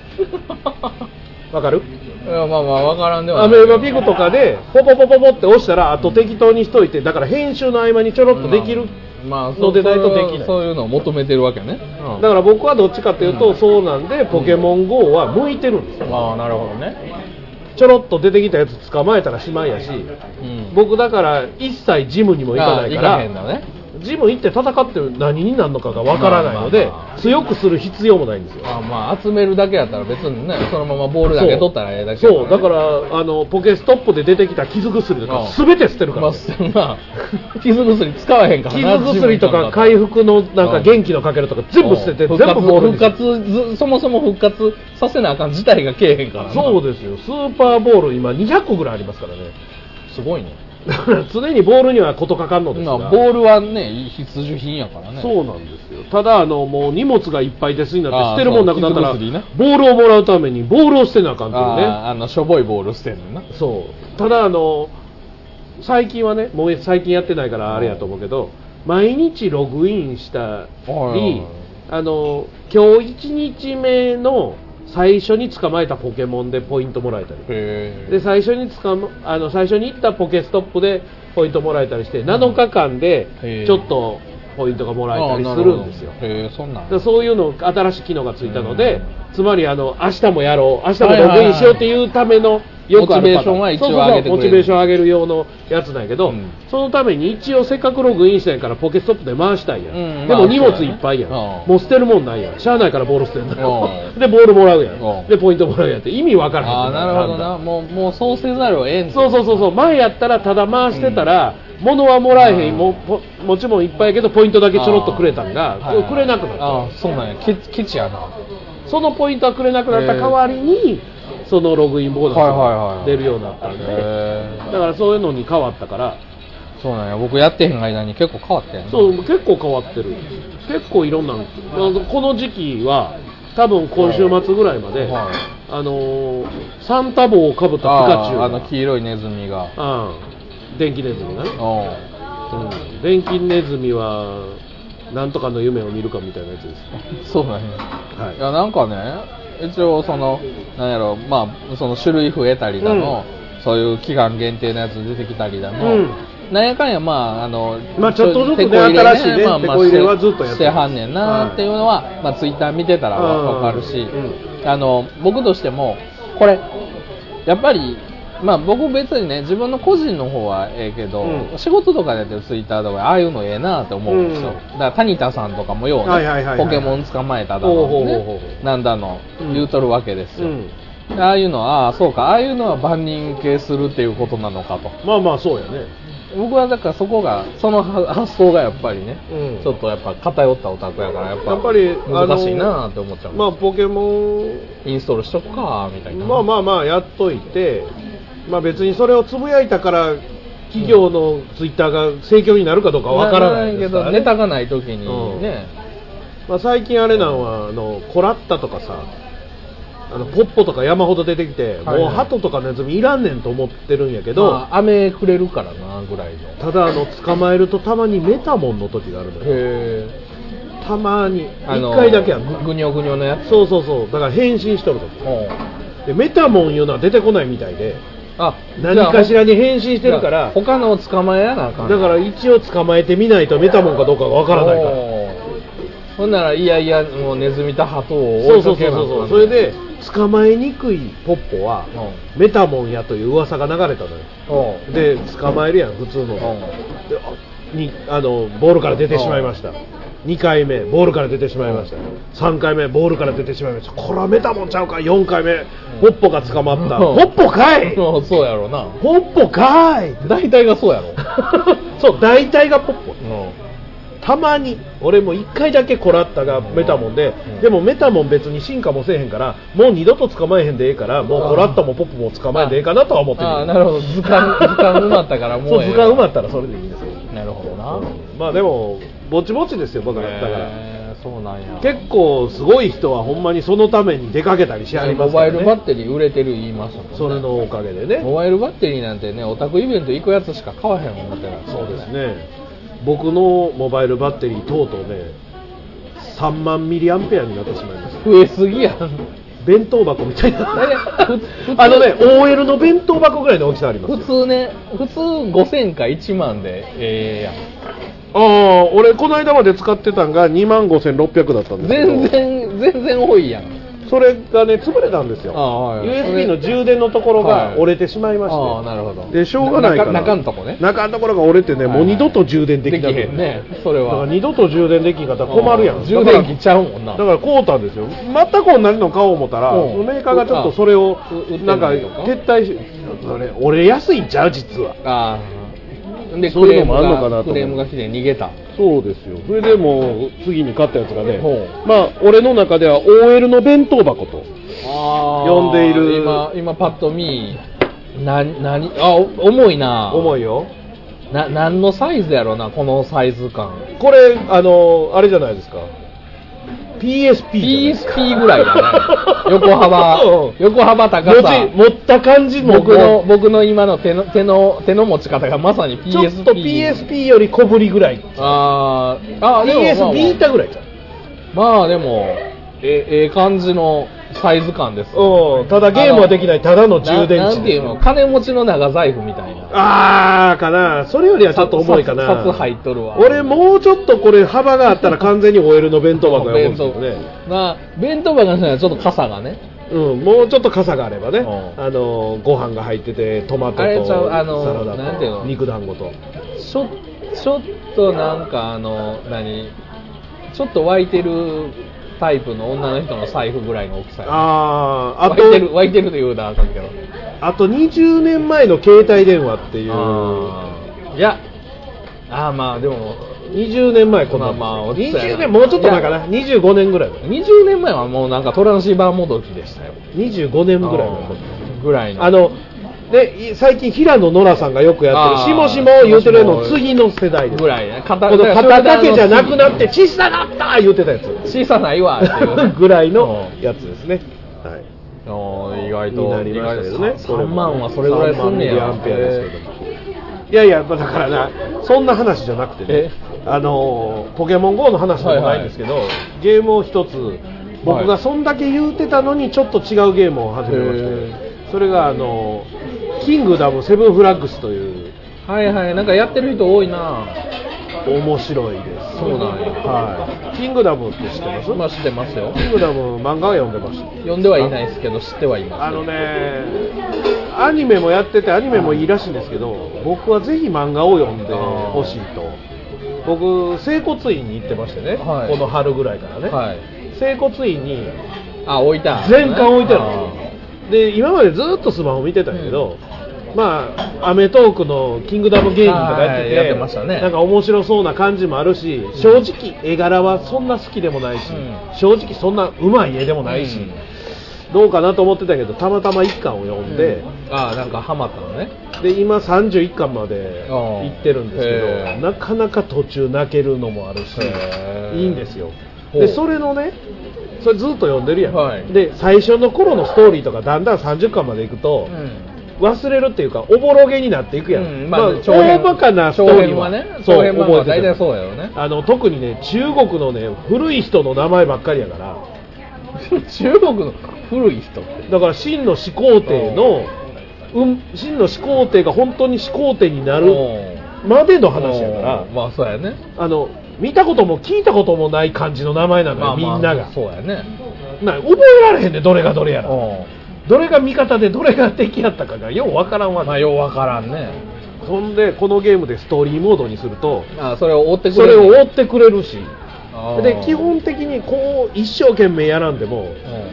わかる？ いやまあまあわからんではない。アメーバピグとかでポポポポポって押したらあと適当にしといて、だから編集の合間にちょろっとできる、 まあ、 のでないとできない。 そういうのを求めてるわけね、 うん、だから僕はどっちかというと、うん、そうなんでポケモン ゴー は向いてるんですよ、 うん、ああなるほどね。 ちょろっと出てきたやつ捕まえたらしまいやし、うん、僕だから一切ジムにも行かないから、 行かへんだね、 ジム行って戦って何になるのかがわからないので、まあまあまあ、強くする必要もないんですよ。 あまあ集めるだけやったら別にね、そのままボールだけ取ったらええだけだから、ね、 そうだからあのポケストップで出てきた傷薬とか全て捨てるから、ね、 まあ、傷薬使わへんからな。 傷薬とか回復のなんか元気のかけるとか全部捨てて、全部ボールに復活、そもそも復活させなあかん自体がけえへんからな。 そうですよ。スーパーボール今にひゃっこぐらいありますからね。 すごいね。 だから常にボールには事かかんのですが、 ボールはね必需品やからね。 そうなんですよ。ただあのもう荷物がいっぱいですになって捨てるもんなくなったら、ね、ボールをもらうためにボールを捨てなあかんっていうね。 ああのしょぼいボール捨てんのな。 そう。ただあの最近はね、もう最近やってないからあれやと思うけど、毎日ログインしたり、あの今日いちにちめの最初に捕まえたポケモンでポイントもらえたり、で最初に捕まあの最初に行ったポケストップでポイントもらえたりして、なのかかんでちょっとポイントがもらえたりするんですよ。 へそんなんでそういうの新しい機能がついたので、つまりあの明日もやろう、明日もログインしようっていうためのよくあるパターン、モチベーションは一応上げてくれる、モチベーション上げる用のやつなんやけど、うん、そのために一応せっかくログインしたんやからポケストップで回したいやん、うん、でも荷物いっぱいやん、まあ、もう捨てるもんないやん、しゃあないからボール捨てんだよでボールもらうやん、でポイントもらうやんって意味わからへん。 あなるほどな、もうもうそうせざるをえん。 そうそうそうそう、前やったらただ回してたら、うん、物はもらえへん、ももちろんいっぱいやけどポイントだけちょろっとくれたんが、はいはい、くれなくなった。 あそうなんや、ケチやな。 そのポイントはくれなくなった代わりにそのログインボーナスが出るようになったんで、だからそういうのに変わったから。 そうなんや、僕やってへん間に結構変わってんの。 そう結構変わってる、結構いろんなの。この時期は多分今週末ぐらいまで、はい、あのー、サンタ帽をかぶったピカチュウ、 あの黄色いネズミが、 うん、 電気ネズミがね、 あうん、電気ネズミはなんとかの夢を見るかみたいなやつです。 そうなんや、はい、いやなんかね一応そのなんやろまあその種類増えたりだの、うん、そういう期間限定のやつ出てきたりだの、うん、なんやかんやまああのまあちょっとずつね新しいね、まあまあ、手こ入れはずっとやってしてはんねんなっていうのは、はい、まあツイッター見てたらわかるし、うん、あの僕としてもこれやっぱりまあ僕別にね自分の個人の方はええけど、うん、仕事とかでやってるツイッターとかああいうのええなって思うんですよ、うん、だから谷田さんとかもようね、はいはいはいはい、ポケモン捕まえただの、ね、なんだの、うん、言うとるわけですよ、うん、ああいうのはああそうかああいうのは万人受けするっていうことなのかと。 まあまあそうやね。 僕はだからそこがその発想がやっぱりね、うん、ちょっとやっぱ偏ったオタクやからやっぱ難しいなって思っちゃう。 まあポケモンインストールしとくかみたいな。 まあまあまあやっといて、まあ別にそれをつぶやいたから企業のツイッターが盛況になるかどうかわからないですからね。 けどネタがない時にね、 うん、まあ最近あれなんはあのコラッタとかさ。あのポッポとか山ほど出てきて、はいはい、もう鳩とかネズミいらんねんと思ってるんやけど、まあ、雨くれるからなぐらいの。 ただあの捕まえるとたまにメタモンの時があるのよ。へたまにいっかいだけやんかぐにょぐにょのやつ。 そうそうそうだから変身しとる時でメタモンいうのは出てこないみたいで、あ何かしらに変身してるから他のを捕まえやなあかん。 だから一応捕まえてみないとメタモンかどうかがわからないから。 ほんならいやいやもうネズミと鳩を追いかけなあかん。そうそうそうそう。 それで捕まえにくいポッポは、うん、メタモンやという噂が流れたのよ、うん、で捕まえるやん普通の、うん、であにあのボールから出てしまいました、うん、にかいめボールから出てしまいました、うん、さんかいめボールから出てしまいました。これはメタモンちゃうか。よんかいめ、うん、ポッポが捕まった、うん、ポッポかい、 うん、そうやろなポッポかい大体がそうやろそう大体がポッポ、うんたまに俺もいっかいだけコラッタがメタモンで、うん、でもメタモン別に進化もせえへんからもう二度と捕まえへんでええからもうコラッタもポップも捕まえんでええかなとは思ってる。 ああなるほど図鑑図鑑埋まったからもうそう図鑑埋まったらそれでいいんですよ。 なるほどな、うん、 まあでもぼちぼちですよ僕らだから、 えー、そうなんや。 結構すごい人はほんまにそのために出かけたりしはりますからね。 モバイルバッテリー売れてる言いましたもんね。 それのおかげでね。 モバイルバッテリーなんてねオタクイベント行くやつしか買わへん思ってない。 そうですね。僕のモバイルバッテリーとうとうねさんまんミリアンペアになってしまいました。 増えすぎやん。 弁当箱みたいなあのね オーエル の弁当箱ぐらいの大きさありますよ。 普通ね普通ごせんかいちまんでええやん。 ああ俺この間まで使ってたんがにまんごせんろっぴゃくだったんですけど全然全然多いやん。 それがね潰れたんですよ、はい、ユーエスビー の充電のところが折れてしまいまして、はい、 あなるほど。 でしょうがないから中のとこね中のところが折れてね、はいはい、もう二度と充電できなくて、 できへんねそれは。だから二度と充電できんかったら困るやん。 充電器ちゃうもんな。 だから買うたんですよ。全く同じの買おう思ったら、うん、メーカーがちょっとそれをなんか撤退しそれ折れやすいんちゃう実は。あでそういうのもあるのかなと。クレームが来て逃げた。 そうですよ。それでもう次に買ったやつがね、まあ俺の中では オーエル の弁当箱と呼んでいる。 今今パッと見な何あ重いな。 重いよ。 な何のサイズやろなこのサイズ感。 これあのあれじゃないですか。ピーエスピーピーエスピー ぐらいだね横幅横幅高さ持った感じも僕の僕の今の手の手の手の持ち方がまさに ピーエスピーちょっと ピーエスピー より小ぶりぐらい。ああ ピーエスビー 板ぐらいじゃん。 まあでもえええ感じのサイズ感です、 うん、ただゲームはできないただの充電池。 なんていうの金持ちの長財布みたいな。 あーかな。それよりはちょっと重いかな。 札入っとるわ。 俺もうちょっとこれ幅があったら完全に オーエル の弁当箱や思うんですけどね。 まあ弁当箱の人はちょっと傘がねうん、もうちょっと傘があればね、あのご飯が入っててトマトとあのサラダなんていうのと肉団子とちょちょっとなんかあの何ちょっと湧いてるタイプの女の人の財布ぐらいの大きさや、ね、あああと湧いてる湧いてるで言うなあかんけどあとにじゅうねんまえの携帯電話っていういやあまあでもにじゅうねんまえこんな、まあまあ、にじゅうねんもうちょっと前かなにじゅうごねんぐらいにじゅうねんまえはもうなんかトランシーバーもどきでしたよ。 にじゅうごねんぐらいのぐらいのあので最近平野ノラさんがよくやってるしもしも言うてるの次の世代ですぐらいね。 肩肩だけじゃなくなって小さなった言うてたやつ小さないわっていう、ね、 ぐらいのやつですね。はい。 意外とになりましたけどね。 さんまんはそれぐらいすんねや。 さんまんミリアンペアですけどもいやいやだからなそんな話じゃなくてねあのポケモン ゴー の話でもないんですけど、はいはい、ゲームを一つ僕がそんだけ言うてたのにちょっと違うゲームを始めまして、それがあのキングダムセブンフラッグスというはいはいなんかやってる人多いな面白いです。 そうなんや、 はい、キングダムって知ってます？ まあ知ってますよ。 キングダム漫画は読んでました。 読んではいないですけど知ってはいます。 あのねアニメもやっててアニメもいいらしいんですけど僕はぜひ漫画を読んでほしいと。僕整骨院に行ってましてね、はい、この春ぐらいからね、はい、整骨院にあ置いた全巻置いてあるんですよ。で今までずっとスマホ見てたんやけど、うん、まあアメトーークのキングダム芸人とかやってて、 やってましたね、 なんか面白そうな感じもあるし、うん、正直絵柄はそんな好きでもないし、うん、正直そんなうまい絵でもないし、うんどうかなと思ってたけどたまたまいっかんを読んで、 うん、ああなんかハマったのね。 で今さんじゅういっかんまで行ってるんですけどなかなか途中泣けるのもあるしいいんですよ。でそれのねそれずっと読んでるやん、はい、で最初の頃のストーリーとかだんだんさんじゅっかんまで行くと、うん、忘れるっていうかおぼろげになっていくやん、うんまあまあ、大バカなストーリーはねそう覚えて大体そうやよね。 あの特にね中国のね古い人の名前ばっかりやから中国の古い人ってだから秦の始皇帝の、うん、秦の始皇帝が本当に始皇帝になるまでの話やからまあそうやねあの見たことも聞いたこともない感じの名前なのよ、まあまあ、みんながそうやねな覚えられへんねどれがどれやらどれが味方でどれが敵やったかがようわからんわまあようわからんね。 そんでこのゲームでストーリーモードにするとあそれを追ってくれるそれを追ってくれるしで基本的にこう一生懸命やらんでも、うん、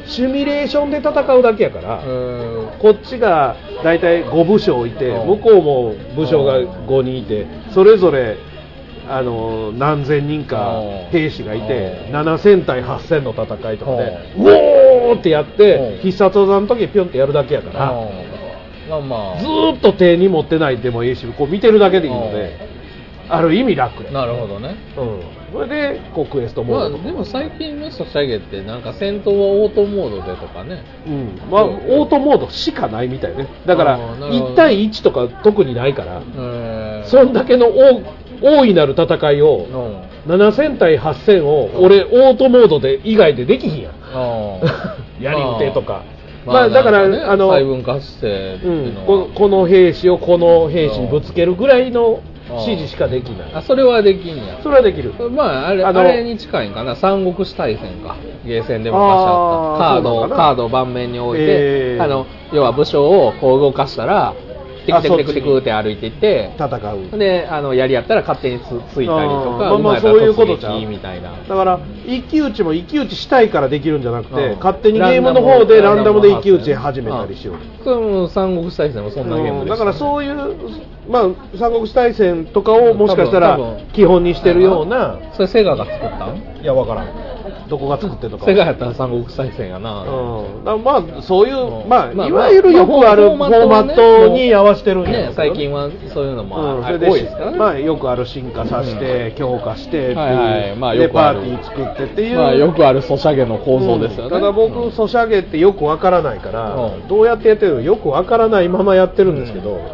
シミュレーションで戦うだけやから、うん、こっちがだいたいご武将いて、うん、向こうも武将がごにんいてそれぞれあの何千人か兵士がいてななせん対はっせんの戦いとかでうおーってやって必殺技の時ピョンってやるだけやからまあまあ、ずーっと手に持ってないでもいいしこう見てるだけでいいのである意味楽や。 なるほどね、 うんそれでこうクエストモード、 まあ、でも最近のソシャゲってなんか戦闘はオートモードでとかね、 うんまあ、オートモードしかないみたいねだからいち対いちとか特にないからそんだけの大いなる戦いをななせん対はっせんを俺オートモードで以外でできひんやんやりうてとかまあ、まあ、だから、ね、あの細分化してっていうのは、 うん、こ, この兵士をこの兵士にぶつけるぐらいの指示しかできない。 あそれはできんや。 それはできる。 まああれ あ, あれに近いんかな三国志大戦かゲーセンでも昔あったカードをカードを盤面に置いて、えー、あの要は武将をこう動かしたらテクテクテクテクって歩いていって戦うであのやり合ったら勝手に つ, ついたりとかまあまあそういうことじゃんみたいなだから一騎打ちも一騎打ちしたいからできるんじゃなくて勝手にゲームの方でランダムで一騎打ち始めたりしようそれ三国志大戦もそんなゲームです、ね、 だからそういうまあ三国志大戦とかをもしかしたら基本にしてるようなそれセガが作ったんいやわからんどこが作ってるのかセガやったら三国志大戦やな、 うん、だまあそういう、うんまあまあ、いわゆるよくあるフォーマットに合わせてるんやね最近はそういうのも、うん、それで多いですからね、 まあ、よくある進化させて、うん、強化してっていう、はいはいまあ、 よくあるでパーティー作ってっていう、 まあ、よくあるソシャゲの構造ですよね、 うん、ただ僕、うん、ソシャゲってよくわからないから、うん、どうやってやってるのよくわからないままやってるんですけど、うん、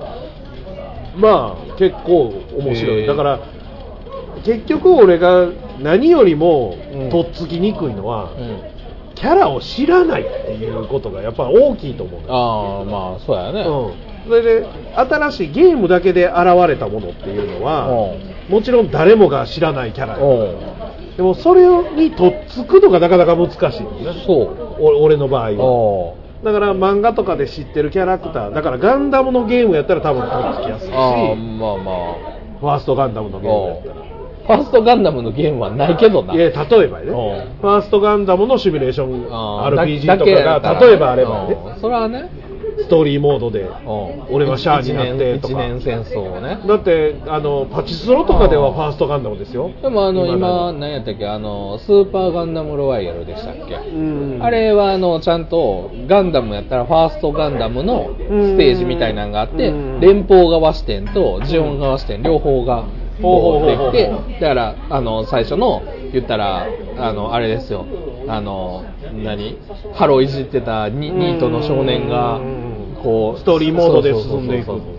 まあ結構面白いだから結局俺が何よりもとっつきにくいのは、うんうん、キャラを知らないっていうことがやっぱ大きいと思う。 ああまあそうやね、 うん、それで新しいゲームだけで現れたものっていうのはもちろん誰もが知らないキャラでもそれにとっつくのがなかなか難しいよねそう俺の場合はだから漫画とかで知ってるキャラクターだからガンダムのゲームやったら多分とっつきやすいしあまあまあファーストガンダムのゲームやったらファーストガンダムのゲームはないけどな。 いや例えばね、ファーストガンダムのシミュレーション アールピージー とかが例えばあればね、 それはね、 ストーリーモードで俺はシャアになってとか。 一年戦争をね。 だってあのパチスロとかではファーストガンダムですよ。 でもあの今何やったっけあのスーパーガンダムロワイヤルでしたっけ。うんあれはあのちゃんとガンダムやったらファーストガンダムのステージみたいなのがあって、連邦側視点とジオン側視点両方が。こうできてだからあの最初の言ったらあのあれですよあの何ハローいじってたニ、ニートの少年がこうストーリーモードで進んでいく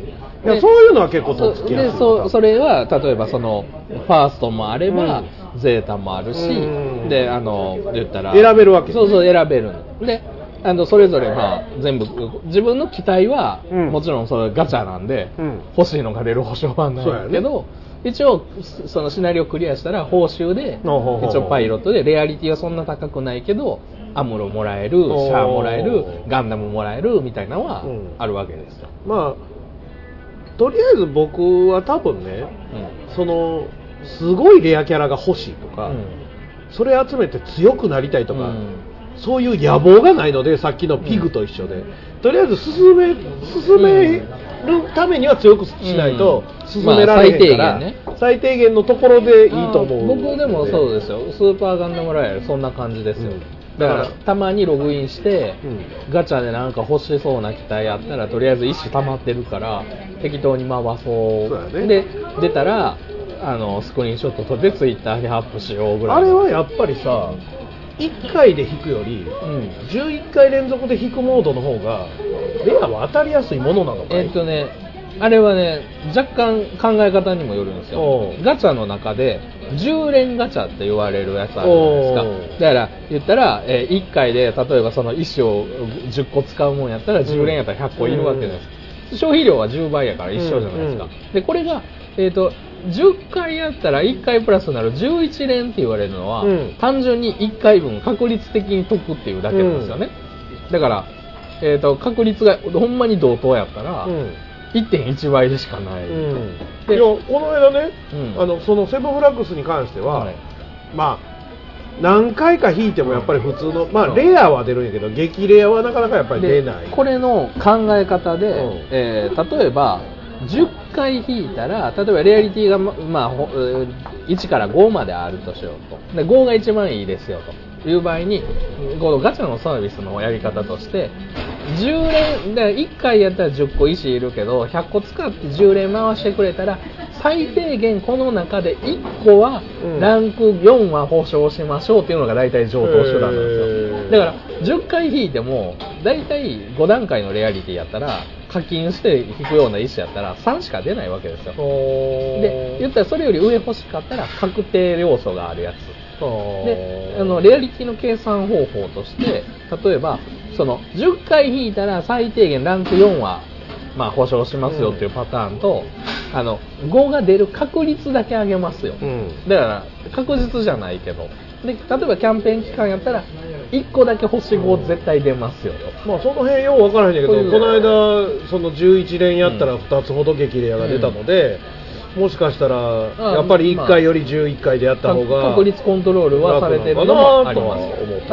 いやそういうのは結構とっつきやすい。 で そ, それは例えばそのファーストもあれば、うん、ゼータもあるし、うん、であの言ったら選べるわけ。 そうそう選べるので、あのそれぞれまあ全部自分の期待は、うん、もちろんそれガチャなんで、うん、欲しいのが出る保証はないけど、ね、一応そのシナリオクリアしたら報酬で一応パイロットでレアリティはそんな高くないけどアムロもらえる、シャアもらえる、ガンダムもらえるみたいなのはあるわけですよ、 うん、まあとりあえず僕は多分ね、うん、そのすごいレアキャラが欲しいとか、うん、それ集めて強くなりたいとか、うん、そういう野望がないので、さっきのピグと一緒で、うん、とりあえず進め進めるためには強くしないと進められへんから、うんまあ、最低限ね、最低限のところでいいと思う。 僕でもそうですよ、スーパーガンダムライアルそんな感じですよ、うん、だからたまにログインして、うん、ガチャでなんか欲しそうな機体あったらとりあえず石溜まってるから適当に回そう、そうね、で出たらあのスクリーンショット撮ってツイッターにアップしようぐらい。 あれはやっぱりさいっかいで引くより、うん、じゅういっかい連続で引くモードの方がレアは当たりやすいものなのか。 えっとねあれはね若干考え方にもよるんですよ。ガチャの中でじゅう連ガチャって言われるやつあるじゃないですか。だから言ったら、えー、いっかいで例えばその石をじゅっこ使うもんやったらじゅう連やったらひゃっこいるわけです、うん、消費量はじゅうばいやから一緒じゃないですか、うんうん、でこれがえーとじゅっかいやったらいっかいプラスになるじゅういち連って言われるのは、うん、単純にいっかいぶん確率的に得っていうだけなんですよね、うん、だから、えーと確率がほんまに同等やったら、うん、いってんいちばいでしかない、うん、 でいやこの間ね、うん、あのそのセブンフラッグスに関しては、はい、まあ何回か引いてもやっぱり普通の、まあレアは出るんやけど激レアはなかなかやっぱり出ない。 これの考え方で、うんえー、例えばじゅっかい引いたら例えばレアリティが、まあ、いちからごまであるとしようとでごが一番いいですよという場合にこのガチャのサービスのやり方としてじゅう連でいっかいやったらじゅっこ石いるけどひゃっこ使ってじゅう連回してくれたら最低限この中でいっこはランクよんは保証しましょうっていうのが大体上等手段なんですよ。だからじゅっかい引いても大体ご段階のレアリティやったら課金して引くような石やったらさんしか出ないわけですよ。で言ったらそれより上欲しかったら確定要素があるやつであのレアリティの計算方法として例えばそのじゅっかい引いたら最低限ランクよんはまあ保証しますよっていうパターンと、うん、あのごが出る確率だけ上げますよ、うん、だから確実じゃないけどで例えばキャンペーン期間やったらいっこだけ星ご絶対出ますよと、 まあその辺よう分からへんねんけどこの間そのじゅういち連やったらふたつほど激レアが出たので、うん、もしかしたらやっぱりいっかいよりじゅういっかいでやった方が確率コントロールはされてるのもあります。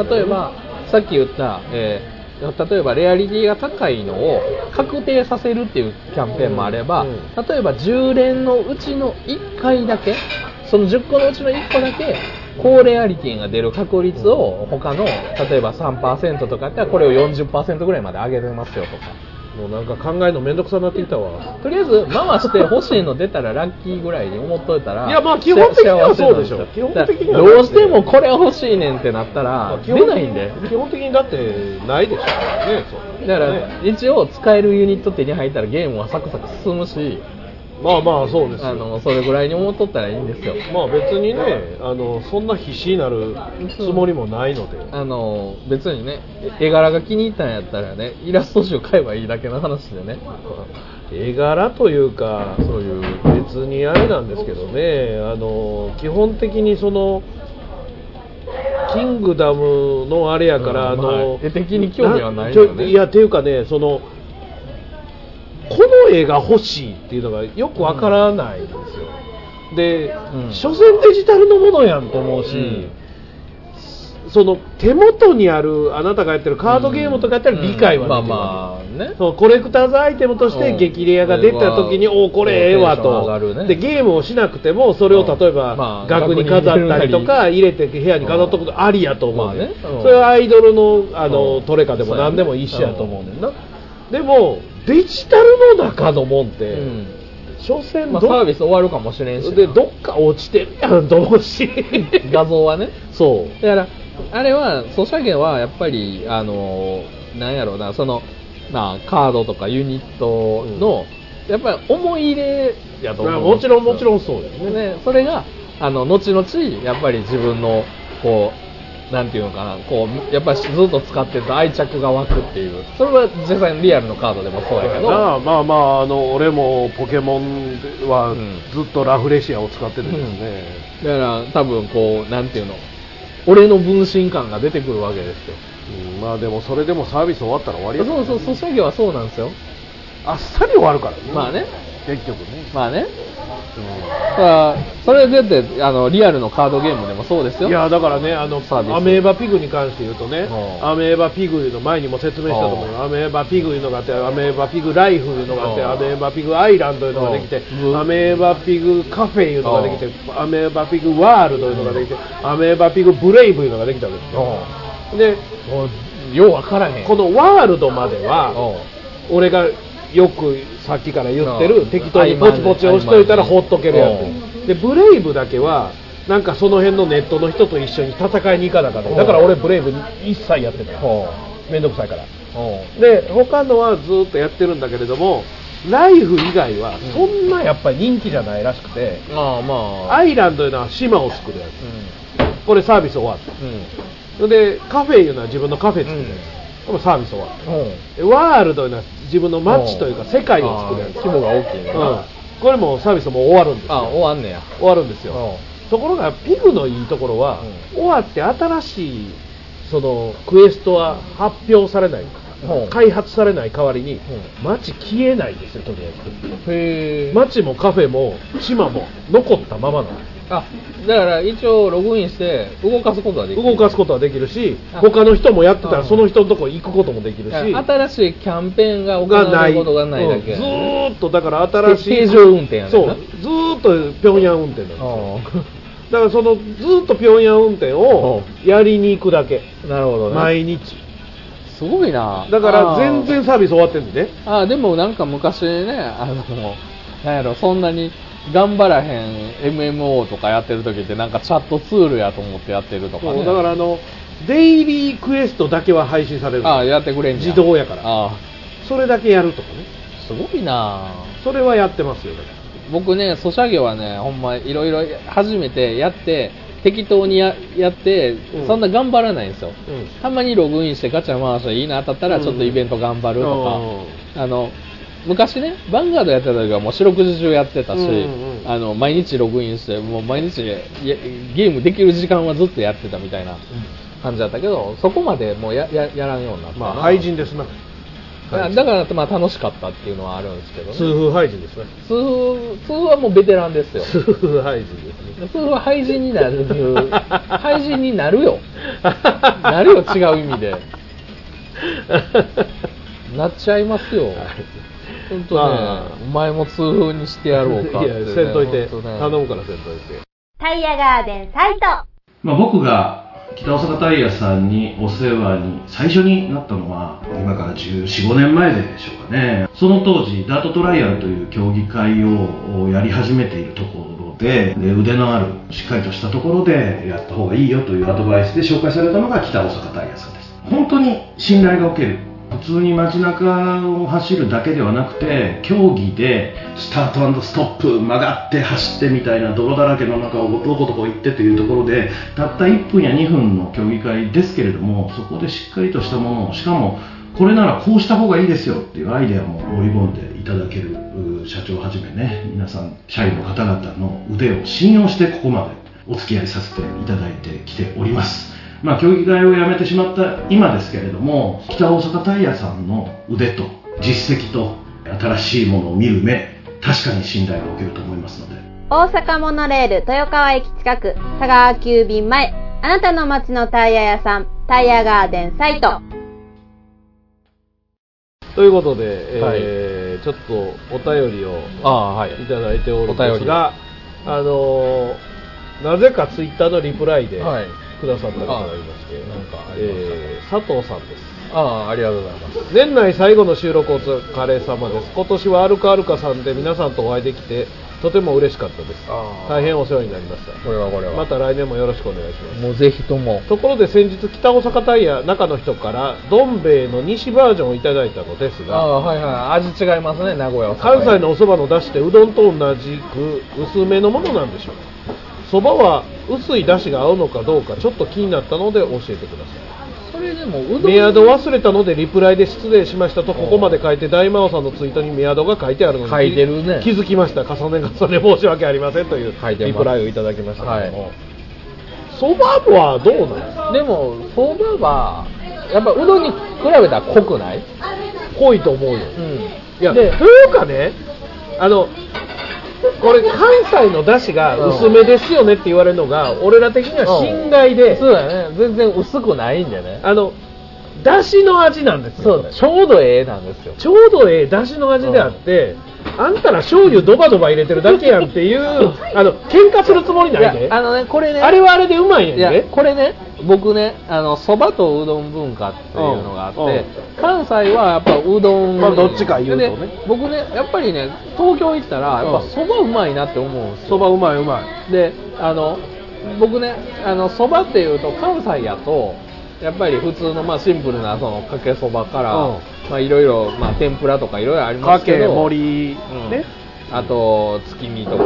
例えばさっき言った、えー、例えばレアリティが高いのを確定させるっていうキャンペーンもあれば、うんうん、例えばじゅう連のうちのいっかいだけそのじゅっこのうちのいっこだけ高レアリティが出る確率を他の例えば さんパーセント とかやったらこれを よんじゅっパーセント ぐらいまで上げれますよとか。 もうなんか考えるのめんどくさになってきたわ。 とりあえず回して欲しいの出たらラッキーぐらいに思っといたらいやまあ基本的にはそうでしょ。基本的にはどうしてもこれ欲しいねんってなったら出ないんで基本的にだってないでしょね。 そうだから一応使えるユニット手に入ったらゲームはサクサク進むしまあまあそうですよ。 あのそれぐらいに思っとったらいいんですよ。 まあ別にねあのそんな必死になるつもりもないのであの別にね絵柄が気に入ったんやったらねイラスト集買えばいいだけの話でね絵柄というかそういう別にあれなんですけどねあの基本的にそのキングダムのあれやから、うん、あの、 まあ、絵的に興味はないよね。 いやっていうかねそのこの絵が欲しいっていうのがよくわからないんですよ、うん、で、うん、所詮デジタルのものやんと思うし、うん、その手元にあるあなたがやってるカードゲームとかやったら理解はできるわけ、うんうんまあまあね、そうコレクターズアイテムとして激レアが出た時に、うん、おこれええわと、ね、でゲームをしなくてもそれを例えば、まあ、額に飾ったりとか入れて部屋に飾っとくとありやと思う、ねまあね、それはアイドルの、あのトレカでも何でも一緒やと思うねんな。でもデジタルの中のもんって、うん、所詮、 まあ、サービス終わるかもしれんしでどっか落ちてるやんと思うし画像はねそうだからあれはソシャゲはやっぱりあのなんやろうなその、まあ、カードとかユニットのやっぱり思い入れやと思う。 もちろんもちろんそうですね。 ね、それがあの後々やっぱり自分のこうなんていうのかな、こうやっぱりずっと使ってると愛着が湧くっていう。それは実際のリアルのカードでもそうやけど。 まあまあまああの俺もポケモンはずっとラフレシアを使ってるんですね。 うん、だから多分こうなんていうの、俺の分身感が出てくるわけですよ。 うん、まあでもそれでもサービス終わったら終わりや、ね、 そうそう、ソシャゲはそうなんですよ。 あっさり終わるからね。 まあね。 結局ね。 まあね。うん、だからそれだってあのリアルのカードゲームでもそうですよ。 いやだからね、あのアメーバピグに関して言うとね、アメーバピグの前にも説明したと思うよ。アメーバピグいうのがあって、アメーバピグライフいうのがあって、アメーバピグアイランドいうのができて、アメーバピグカフェいうのができて、アメーバピグワールドいうのができて、アメーバピグブレイブいうのができたわけですよ。で、 よう分からへん。 このワールドまでは俺がよくさっきから言ってる適当にポチポチ押しといたら放っとけるやつで、ブレイブだけはなんかその辺のネットの人と一緒に戦いに行かなかった。だから俺ブレイブ一切やってたよ、めんどくさいから。で他のはずっとやってるんだけれども、ライフ以外はそんなやっぱり人気じゃないらしくて、 うん、あまあ、 アイランドいうのは島を作るやつ、うん、これサービス終わった、うん、でカフェいうのは自分のカフェ作るやつ、うんこれサービス終わった、うん、ワールドいうのは自分の街というか世界を作るやつ、 規模が大きいね、うん、 これもサービスも終わるんですよ。 あ終わんねや。 終わるんですよ。ところがピグのいいところは、うん、終わって新しいそのクエストは発表されない、うん、開発されない代わりに、うん、街消えないんですよ、とりあえず。へ街もカフェも島も残ったままなんです。 あだから一応ログインして動かすことはできる。 動かすことはできるし、他の人もやってたらその人のところ行くこともできるし、 新しいキャンペーンが行われることがないだけ、 うん、ずーっとだから新しい平常運転やねんな。 そうずーっと平壌運転なんですよ。だからそのずーっと平壌運転をやりに行くだけ。 なるほどね。 毎日すごいな。 だから全然サービス終わってるんでね。 あでもなんか昔ね、あのなんやろ、そんなに頑張らへん エムエムオー とかやってる時ってなんかチャットツールやと思ってやってるとかね。 だからあのデイリークエストだけは配信される。 ああやってくれんじゃん。 自動やから。 ああそれだけやるとかね。 すごいな。 それはやってますよ。だから僕ねソシャゲはねほんまいろいろ初めてやって適当に や, やって、うん、そんな頑張らないんですよ、うん、たまにログインしてガチャ回していいな当たったらちょっとイベント頑張るとか、うん、あの昔ねヴァンガードやってた時はもう四六時中やってたし、うんうん、あの毎日ログインしてもう毎日ゲームできる時間はずっとやってたみたいな感じだったけど、そこまでもう や, や, やらんようになった。 まあ廃人ですな。 だからまあ楽しかったっていうのはあるんですけどね。 痛風廃人ですね。 痛風、痛風はもうベテランですよ。 痛風廃人ですね。 痛風は廃人になる。廃人になるよ。なるよ、違う意味で。なっちゃいますよ。本当ね、まあ、お前も痛風にしてやろうかって、ね。 いや、せんといて、ね。頼むからせんといて。 タイヤガーデンサイト。 まあ僕が北大阪タイヤさんにお世話に最初になったのは今からじゅうよん、ごねんまえでしょうかね。その当時ダートトライアルという競技会をやり始めているところで、で腕のあるしっかりとしたところでやった方がいいよというアドバイスで紹介されたのが北大阪タイヤさんです。本当に信頼がおける。普通に街中を走るだけではなくて競技でスタート&ストップ曲がって走ってみたいな泥だらけの中をどこどこ行ってというところでたったいっぷんやにふんの競技会ですけれども、そこでしっかりとしたものを、しかもこれならこうした方がいいですよっていうアイデアも盛り込んでいただける社長をはじめね、皆さん社員の方々の腕を信用してここまでお付き合いさせていただいてきております。まあ、競技会をやめてしまった今ですけれども、北大阪タイヤさんの腕と実績と新しいものを見る目、確かに信頼がおけると思いますので。 大阪モノレール豊川駅近く佐川急便前、あなたの街のタイヤ屋さん、タイヤガーデンサイト。 ということで、えーはい、ちょっとお便りをいただいておるんですが、あ、あのー、なぜかツイッターのリプライで、はい、くださった方がいまして、なんかありました、えー、佐藤さんです。 ああ、ありがとうございます。 年内最後の収録お疲れ様です。今年はアルカアルカさんで皆さんとお会いできてとても嬉しかったです。大変お世話になりました。 これはこれはまた来年もよろしくお願いします。 もうぜひとも。 ところで先日北大阪タイヤ中の人からどん兵衛の西バージョンをいただいたのですが、 あ、はいはい、味違いますね。名古屋は関西のお蕎麦の出汁ってうどんと同じく薄めのものなんでしょうか。蕎麦は薄い出汁が合うのかどうかちょっと気になったので教えてください。 それでもうどんメアド忘れたのでリプライで失礼しましたとここまで書いて大魔王さんのツイートにメアドが書いてあるので書いてるね気づきました。重ね重ね申し訳ありませんという書いてますリプライをいただきましたけども、 はい、 蕎麦はどうなんですか。 でも蕎麦はやっぱうどんに比べたら濃くない？ 濃いと思うよ、うん、いやでというかね、あのこれ関西の出汁が薄めですよねって言われるのが、うん、俺ら的には心外で、 うん、そうだね、全然薄くないんでね、 あの出汁の味なんですよ。 そうちょうどええなんですよ。 ちょうどええ出汁の味であって、うん、あんたら醤油ドバドバ入れてるだけやんっていうあの喧嘩するつもりないで、 あのねこれねあれはあれでうまいんやね。 いやこれね僕ねあの蕎麦とうどん文化っていうのがあって、うんうん、関西はやっぱうどん、 まあ、どっちか言うとね、 僕ねやっぱりね東京行ったらやっぱ蕎麦うまいなって思うんですよ。 蕎麦うまいうまいであの僕ねあの蕎麦っていうと関西やとやっぱり普通のまあシンプルなそのかけそばから、うん、まあいろいろまあ天ぷらとかいろいろありますけど、 かけ盛り、うん、 ね、あと月見とか、うん、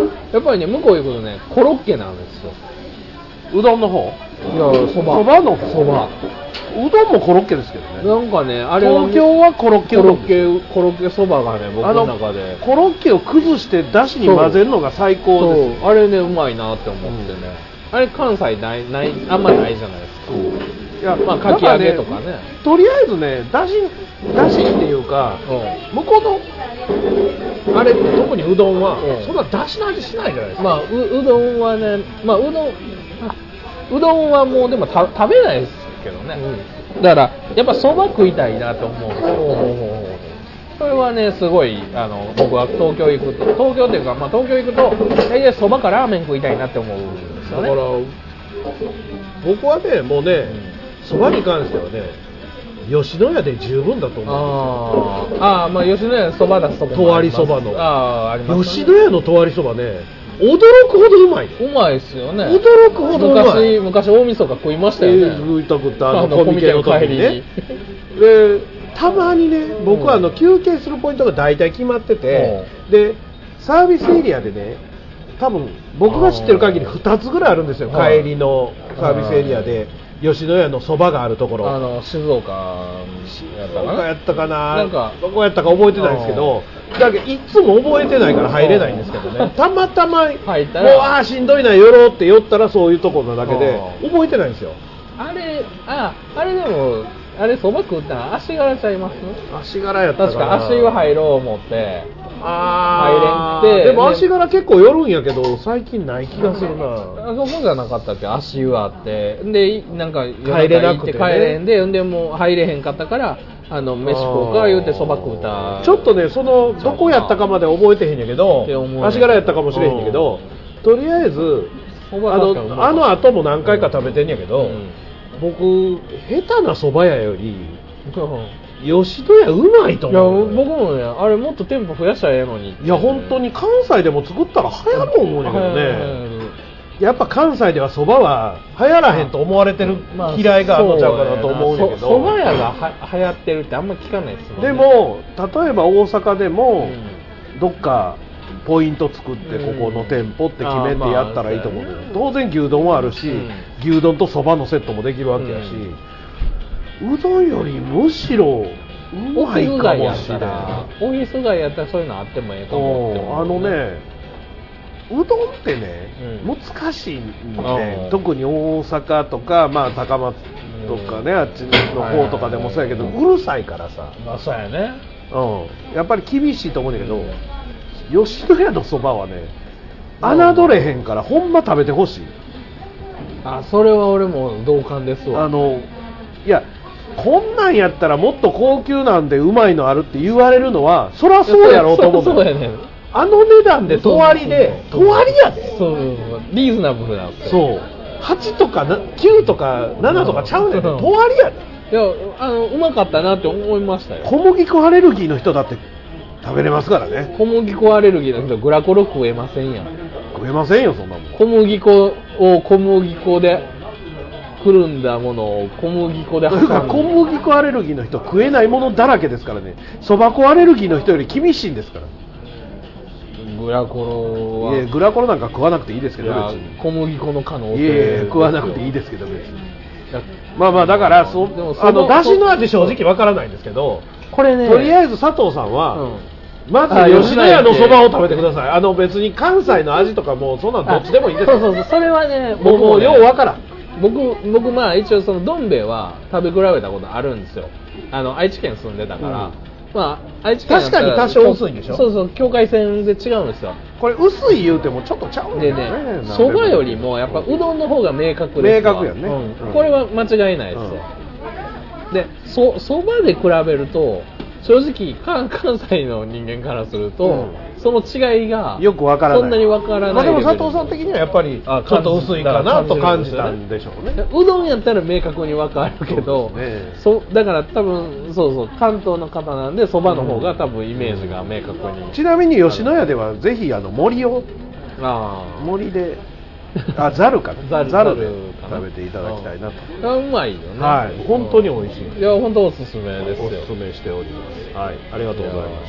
やっぱりね向こう行くとねコロッケなんですよ。 うどんの方？ いやそば。 そばの方。 そば。 うどんもコロッケですけどね。 なんかねあれは、ね、 東京はコロッケコロッケコロッケそばがね僕の中でコロッケを崩してだしに混ぜるのが最高です。 そうあれねうまいなって思ってね、うん、あれ関西ないないあんまないじゃないですか。 いやまあかき揚げとかね、 とりあえずねだしだしっていうか、うん、向こうのあれ特にうどんは、うん、そんなだしの味しないじゃないですか。 まあ う, うどんはねまあうどんうどんはもうでもた食べないですけどね、うん、だからやっぱそば食いたいなと思うんですよ。それはねすごいあの僕は東京行くと東京っていうか、まあ、東京行くと大体そばかラーメン食いたいなって思うんですよね。 だから僕はねもうねそば、うん、に関してはね吉野家で十分だと思うんですよ。 ああまあ吉野家そば出すとこもあります。とわりそばのああります、ね、 吉野家のとわりそばね驚くほどうまい。 うまいですよね。 驚くほどうまい。 昔昔大晦日食いましたよね。 食いたくったあのコミケの時にね。でたまにね僕はあの休憩するポイントが大体決まってて、うん、でサービスエリアでね多分僕が知ってる限りふたつぐらいあるんですよ。帰りのサービスエリアで吉野家のそばがあるところ。 あの静岡やったかな。 やったかな。 なんかどこやったか覚えてないですけど。だけどいつも覚えてないから入れないんですけどね。たまたま入ったらもうああしんどいな寄ろうって寄ったらそういうところなだけで覚えてないんですよ。 あれああれでもあれそば食ったら足柄ちゃいます？ 足柄やったかな。 確か足は入ろう思ってあ入れんってでも足柄結構寄るんやけど最近ない気がするな。 あそこじゃなかったっけ足湯あってでなんか入れなくて、ね、 帰れんでんでもう入れへんかったからあの飯食うか言うてそば食うた。 ちょっとねそのどこやったかまで覚えてへんやけど足柄やったかもしれへんやけどとりあえずあのあの後も何回か食べてんやけど、うん、僕下手なそば屋より吉野家うまいと思う。 いや僕もねあれもっと店舗増やしたらええのに。 いや本当に関西でも作ったら流行ると思うんだけどね。やっぱ関西ではそばは流行らへんと思われてる嫌いがあるのちゃうかなと思うんだけど、 そば屋がは流行ってるってあんま聞かないですもんね。 でも例えば大阪でもどっかポイント作ってここの店舗って決めてやったらいいと思うけど、当然牛丼はあるし、牛丼とそばのセットもできるわけやし、うどんよりむしろうまいかもしれない。 オフィス街やったらそういうのあってもええかもって思う。 あのねうどんってね、うん、難しいんで、特に大阪とか、まあ、高松とかね、うん、あっちの方とかでもそうやけど、うるさいからさ、 まあ、そうやね、 うん、やっぱり厳しいと思うんだけど、うん、吉野家のそばはね侮れへんからほんま食べてほしい。 あ、それは俺も同感ですわ。 あのいやこんなんやったらもっと高級なんでうまいのあるって言われるのはそりゃそうやろうと思う。 そうやね。 あの値段でとわりでとわりやで。 そうリーズナブルなんですよ。 そうはちとかきゅうとかななとかちゃうねんでとわりやで。 いやあのうまかったなって思いましたよ。 小麦粉アレルギーの人だって食べれますからね。 小麦粉アレルギーの人グラコロ食えませんやん。 食えませんよそんなもん。 小麦粉を小麦粉でくるんだものを小麦粉で挟んで小麦粉アレルギーの人食えないものだらけですからね。そば粉アレルギーの人より厳しいんですから。 グラコロはいやグラコロなんか食わなくていいですけど別に。 小麦粉の可能性いやいや食わなくていいですけど別に。まあまあだからそでもそあのだしの味正直わからないんですけど、 これねとりあえず佐藤さんは、 うんまず吉野家のそばを食べてください。あの別に関西の味とかもうそんなんどっちでもいいです。 そうそうそうそれはねもうもうようわからん。 僕僕まあ一応そのどん兵衛は食べ比べたことあるんですよ。あの愛知県住んでたから、うん、まあ愛知県だったら確かに多少薄いんでしょ。 そうそう境界線で違うんですよ。 これ薄い言うてもちょっとちゃうんでねそばよりもやっぱうどんの方が明確ですわ。 明確やね、 うん、これは間違いないですよ。うん、でそそばで比べると正直関西の人間からすると、うん、その違いがよくわからない。 そんなにわからない。 まあ、でも佐藤さん的にはやっぱりちょっと薄いかなと感じたんでしょうね。 うどんやったら明確にわかるけど、そ、ね、そだから多分そうそう関東の方なんでそばの方が多分イメージが明確に。 うん、ちなみに吉野家ではぜひあの森をあ森であざるかなざるざるで食べていただきたいなと。 うまいよね。 はい、本当に美味しい。 いや本当おすすめですよ。 おすすめしております。はい、ありがとうございました。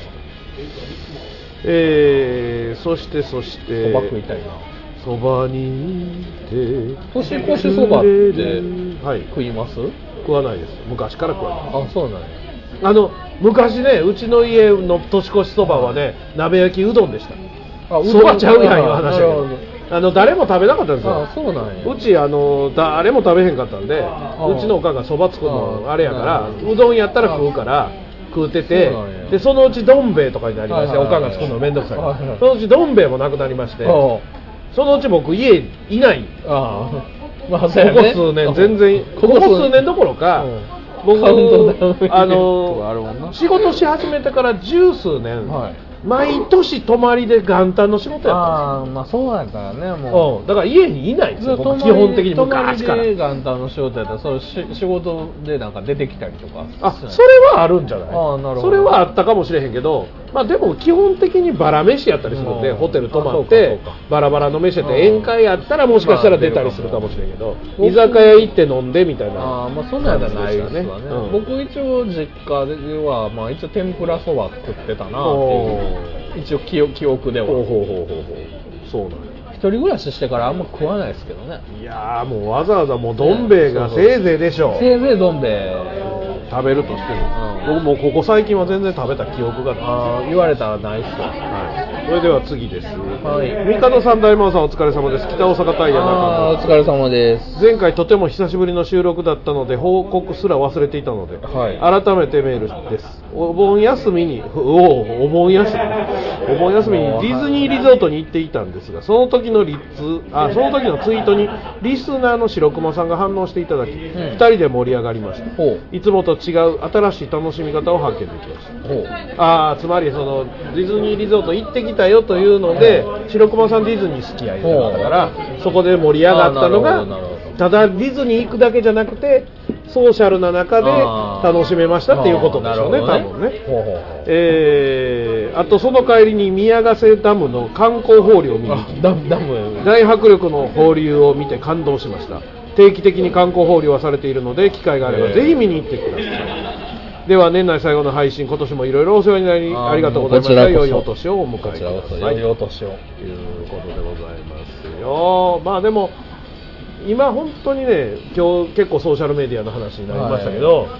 えー、そしてそしてそば食いたいな。 そばにいて年越しそばって食います？ 食わないです。昔から食わないです。 あ、そうなんや。 あの昔ねうちの家の年越しそばはね鍋焼きうどんでした。あ、そばちゃうやんいう話だけど。あの誰も食べなかったんですよ。 あ、そうなんや。 うちあの誰も食べへんかったんで、うちのおかんがそば作るのあれやからうどんやったら食うから食うてて、でそのうちどん兵衛とかになりまして、おかんが作るのめんどくさいから、そのうちどん兵衛もなくなりまして、そのうち僕家いない。 ああ、まあ、 ここ数年全然ここ数年どころか、僕あの仕事し始めてから十数年、毎年泊まりで元旦の仕事やったんですよ。 ああ、まあそうやったらね、もう、 うん、だから家にいないんですよ。僕基本的に昔から。 泊まりで元旦の仕事やったら、それ仕事でなんか出てきたりとか。 あ、それはあるんじゃない？あ、なるほど。それはあったかもしれへんけど、まあでも基本的にバラ飯やったりするんで、ホテル泊まってバラバラの飯やって宴会やったらもしかしたら出たりするかもしれんけど、居酒屋行って飲んでみたいな。 ああ、まあそんなんじゃないですわね。うん、僕一応実家ではまあ一応天ぷらそば食ってたなっていう。一応記憶、記憶では。ほうほうほうほうほう。そうなんや。一人暮らししてからあんま食わないですけどね。 いやーもうわざわざもうどん兵衛がせいぜいでしょう。 せいぜいどん兵衛食べるとしても、うん、僕もうここ最近は全然食べた記憶がない。 ああ、言われたらないっすよ。 はい。それでは次です。 はい。 帝さん、大魔さんお疲れ様です。北大阪タイヤ中あお疲れ様です。 前回とても久しぶりの収録だったので報告すら忘れていたので、はい、改めてメールです。お盆休みにおおお盆休みお盆休みにディズニーリゾートに行っていたんですが、その時のリツあその時のツイートにリスナーの白熊さんが反応していただき、うん、ふたりで盛り上がりました。いつもと違う新しい楽しみ方を発見できました。ああ、つまりそのディズニーリゾート行ってきたよというので、白熊さんディズニー好きや言ってたから、そこで盛り上がったのが、ただディズニー行くだけじゃなくてソーシャルな中で楽しめましたっていうことでしょうね、多分ね。ほうほう、えー、あとその帰りに宮ヶ瀬ダムの観光放流を見に行き、ダムダム大迫力の放流を見て感動しました。定期的に観光放流はされているので、機会があればぜひ見に行ってください。では年内最後の配信、今年もいろいろお世話になりありがとうございました。良いお年をお迎えください。良いお年をということでございますよ。まあでも今本当にね、今日結構ソーシャルメディアの話になりましたけど、はい、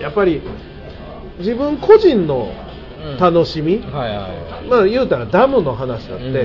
やっぱり自分個人の楽しみ、うんはいはい、まあ言うたらダムの話だって、うん、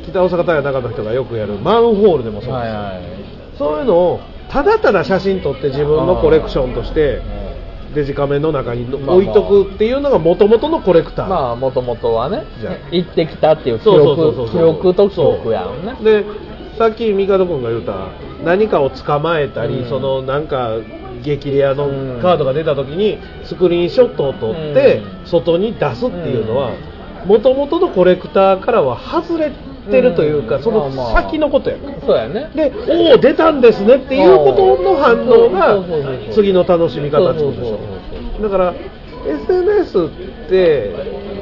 北大阪タイヤ中の人がよくやるマンホールでもそうです、はいはい、そういうのをただただ写真撮って自分のコレクションとしてデジカメの中に置いとくっていうのが元々のコレクター。まあ元々はね、行ってきたっていう記憶、記憶と記憶やんね。でさっきミカド君が言うた何かを捕まえたり、うん、そのなんか激レアのカードが出た時にスクリーンショットを撮って外に出すっていうのは元々のコレクターからは外れてるというか、その先のことやから、そうやね。で、おお出たんですねっていうことの反応が次の楽しみ方ってことでしょ。だから エスエヌエス って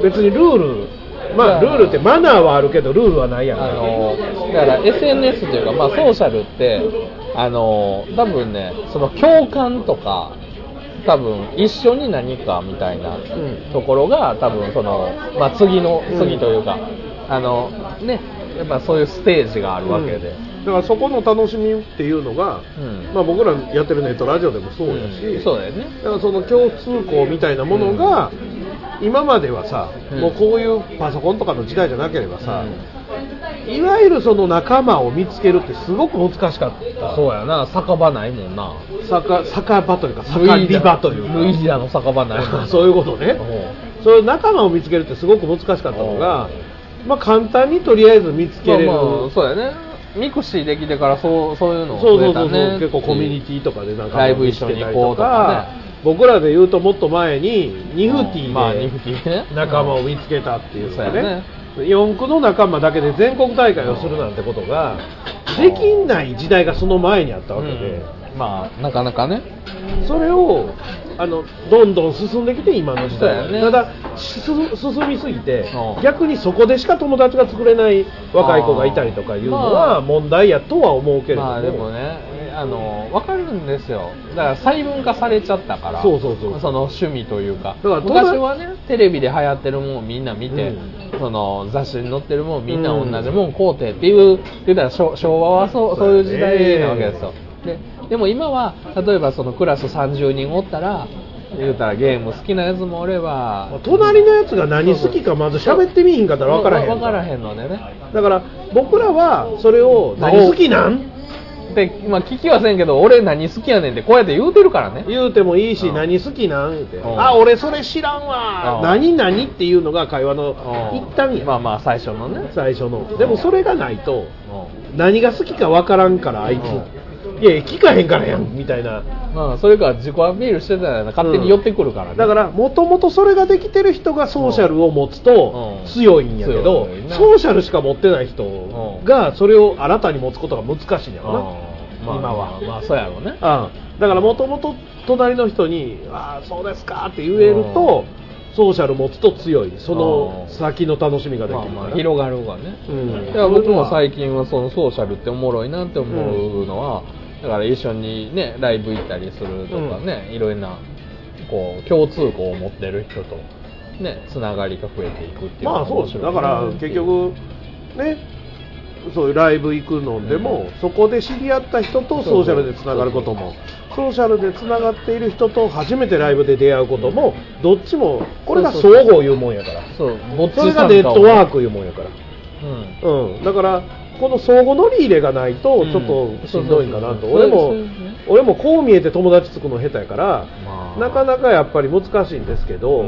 別にルール、まあルールってマナーはあるけどルールはないやんか。 あのだから エスエヌエス というか、まあ、ソーシャルってあの多分ねその共感とか多分一緒に何かみたいなところが多分その、まあ、次の次というか、うん、あのねやっぱそういうステージがあるわけで、うん、 だからそこの楽しみっていうのが、うんまあ、僕らやってるネットラジオでもそうやし、 うん、そうだよね。 だからその共通項みたいなものが、うん、今まではさ、うん、もうこういうパソコンとかの時代じゃなければさ、うん、いわゆるその仲間を見つけるってすごく難しかった。 そうやな、酒場ないもんな。 酒, 酒場というか酒リバというかルイジアの酒場ないもんそういうことね。そういう仲間を見つけるってすごく難しかったのが、まあ、簡単にとりあえず見つけれる、まあまあ、 そうやね。ミクシーできてからそうそういうのを増えたね。そうそうそうそう、 結構コミュニティとかでなんかライブ一緒に行こうとか、ね、 僕らで言うともっと前にニフティーで仲間を見つけたっていうのね、よん区の仲間だけで全国大会をするなんてことができない時代がその前にあったわけで、 うん、まあなかなかねそれをあのどんどん進んできて今の時代、ね、ただ進みすぎて逆にそこでしか友達が作れない若い子がいたりとかいうのは問題やとは思うけれども、 まあでもねあの分かるんですよ。だから細分化されちゃったから、 そうそうそう、 その趣味というか、だから昔はねテレビで流行ってるものをみんな見て、うん、その雑誌に載ってるものをみんな同じもの買うてっていう、言うたら昭和はそう、そういう時代なわけですよ。ででも今は例えばそのクラスさんじゅうにんおったら言うたらゲーム好きなやつもおれば隣のやつが何好きかまず喋ってみひんかったら分からへん分からへんのでね。 だから僕らはそれを何好きなんで、まあ、聞きはせんけど俺何好きやねんってこうやって言うてるからね。 言うてもいいし、うん、何好きなんって、うん、あ俺それ知らんわ、うん、何何っていうのが会話の一旦や、 まあまあ最初のね最初のでもそれがないと何が好きか分からんからあいつ、いや聞かへんからやんみたいな、 まあ、それから自己アピールしてたら勝手に寄ってくるからね、 うん、だからもともとそれができてる人がソーシャルを持つと強いんやけど、うんうん、ソーシャルしか持ってない人がそれを新たに持つことが難しいんやろな、うん、今は、 まあ、まあそうやろうね、うん、 だからもともと隣の人にああそうですかって言えると、うん、ソーシャル持つと強いその先の楽しみができる、 まあ、まあ広がるがね、うん、だから僕も最近はそのソーシャルっておもろいなって思うのは、うんだから一緒にねライブ行ったりするとかね、うん、いろいろなこう共通項を持ってる人とねつながりが増えていくっていうのが面白い、ね、 まあそうです。だから結局ねそういうライブ行くのでも、うん、そこで知り合った人とソーシャルでつながることもソーシャルでつながっている人と初めてライブで出会うこともどっちもこれが相互いうもんやからそうそれがネットワークいうもんやから、うんうん、だからこの相互乗り入れがないとちょっとしんどいんかなと、うん、俺も俺もこう見えて友達作るの下手やから、まあ、なかなかやっぱり難しいんですけど、うん、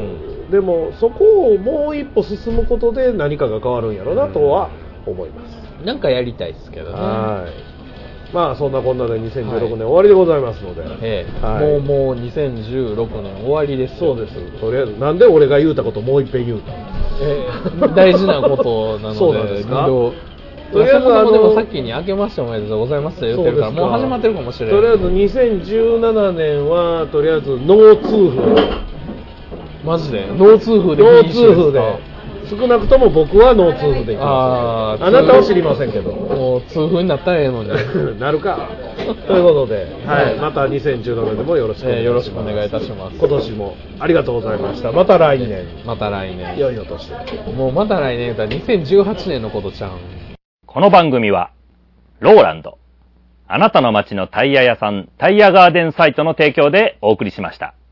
でもそこをもう一歩進むことで何かが変わるんやろうなとは思います、 うん、なんかやりたいですけどね。 はいまあそんなこんなでにせんじゅうろくねん、はい、終わりでございますので、 ええはい、もうもうにせんじゅうろくねん終わりです。 そうです。とりあえずなんで俺が言うたこともう一遍言うたの、 ええ、大事なことなのでそうなんですか。 とりあえずあのでもさっきに明けましておめでとうございますって言ってるからもう始まってるかもしれない。 とりあえずにせんじゅうななねんはとりあえずノー通風マジでノー通風でノー通風で少なくとも僕はノー通風でいきます。あ, あなたは知りませんけどもう通風になったらええのになるかということで、はい、またにせんじゅうななねんでもよろしくお願いします、えー、よろしくお願いいたします。今年もありがとうございました。また来年また来年良いお年もうまた来年だにせんじゅうはちねんのことちゃん。 この番組はローランドあなたの街のタイヤ屋さんタイヤガーデンサイトの提供でお送りしました。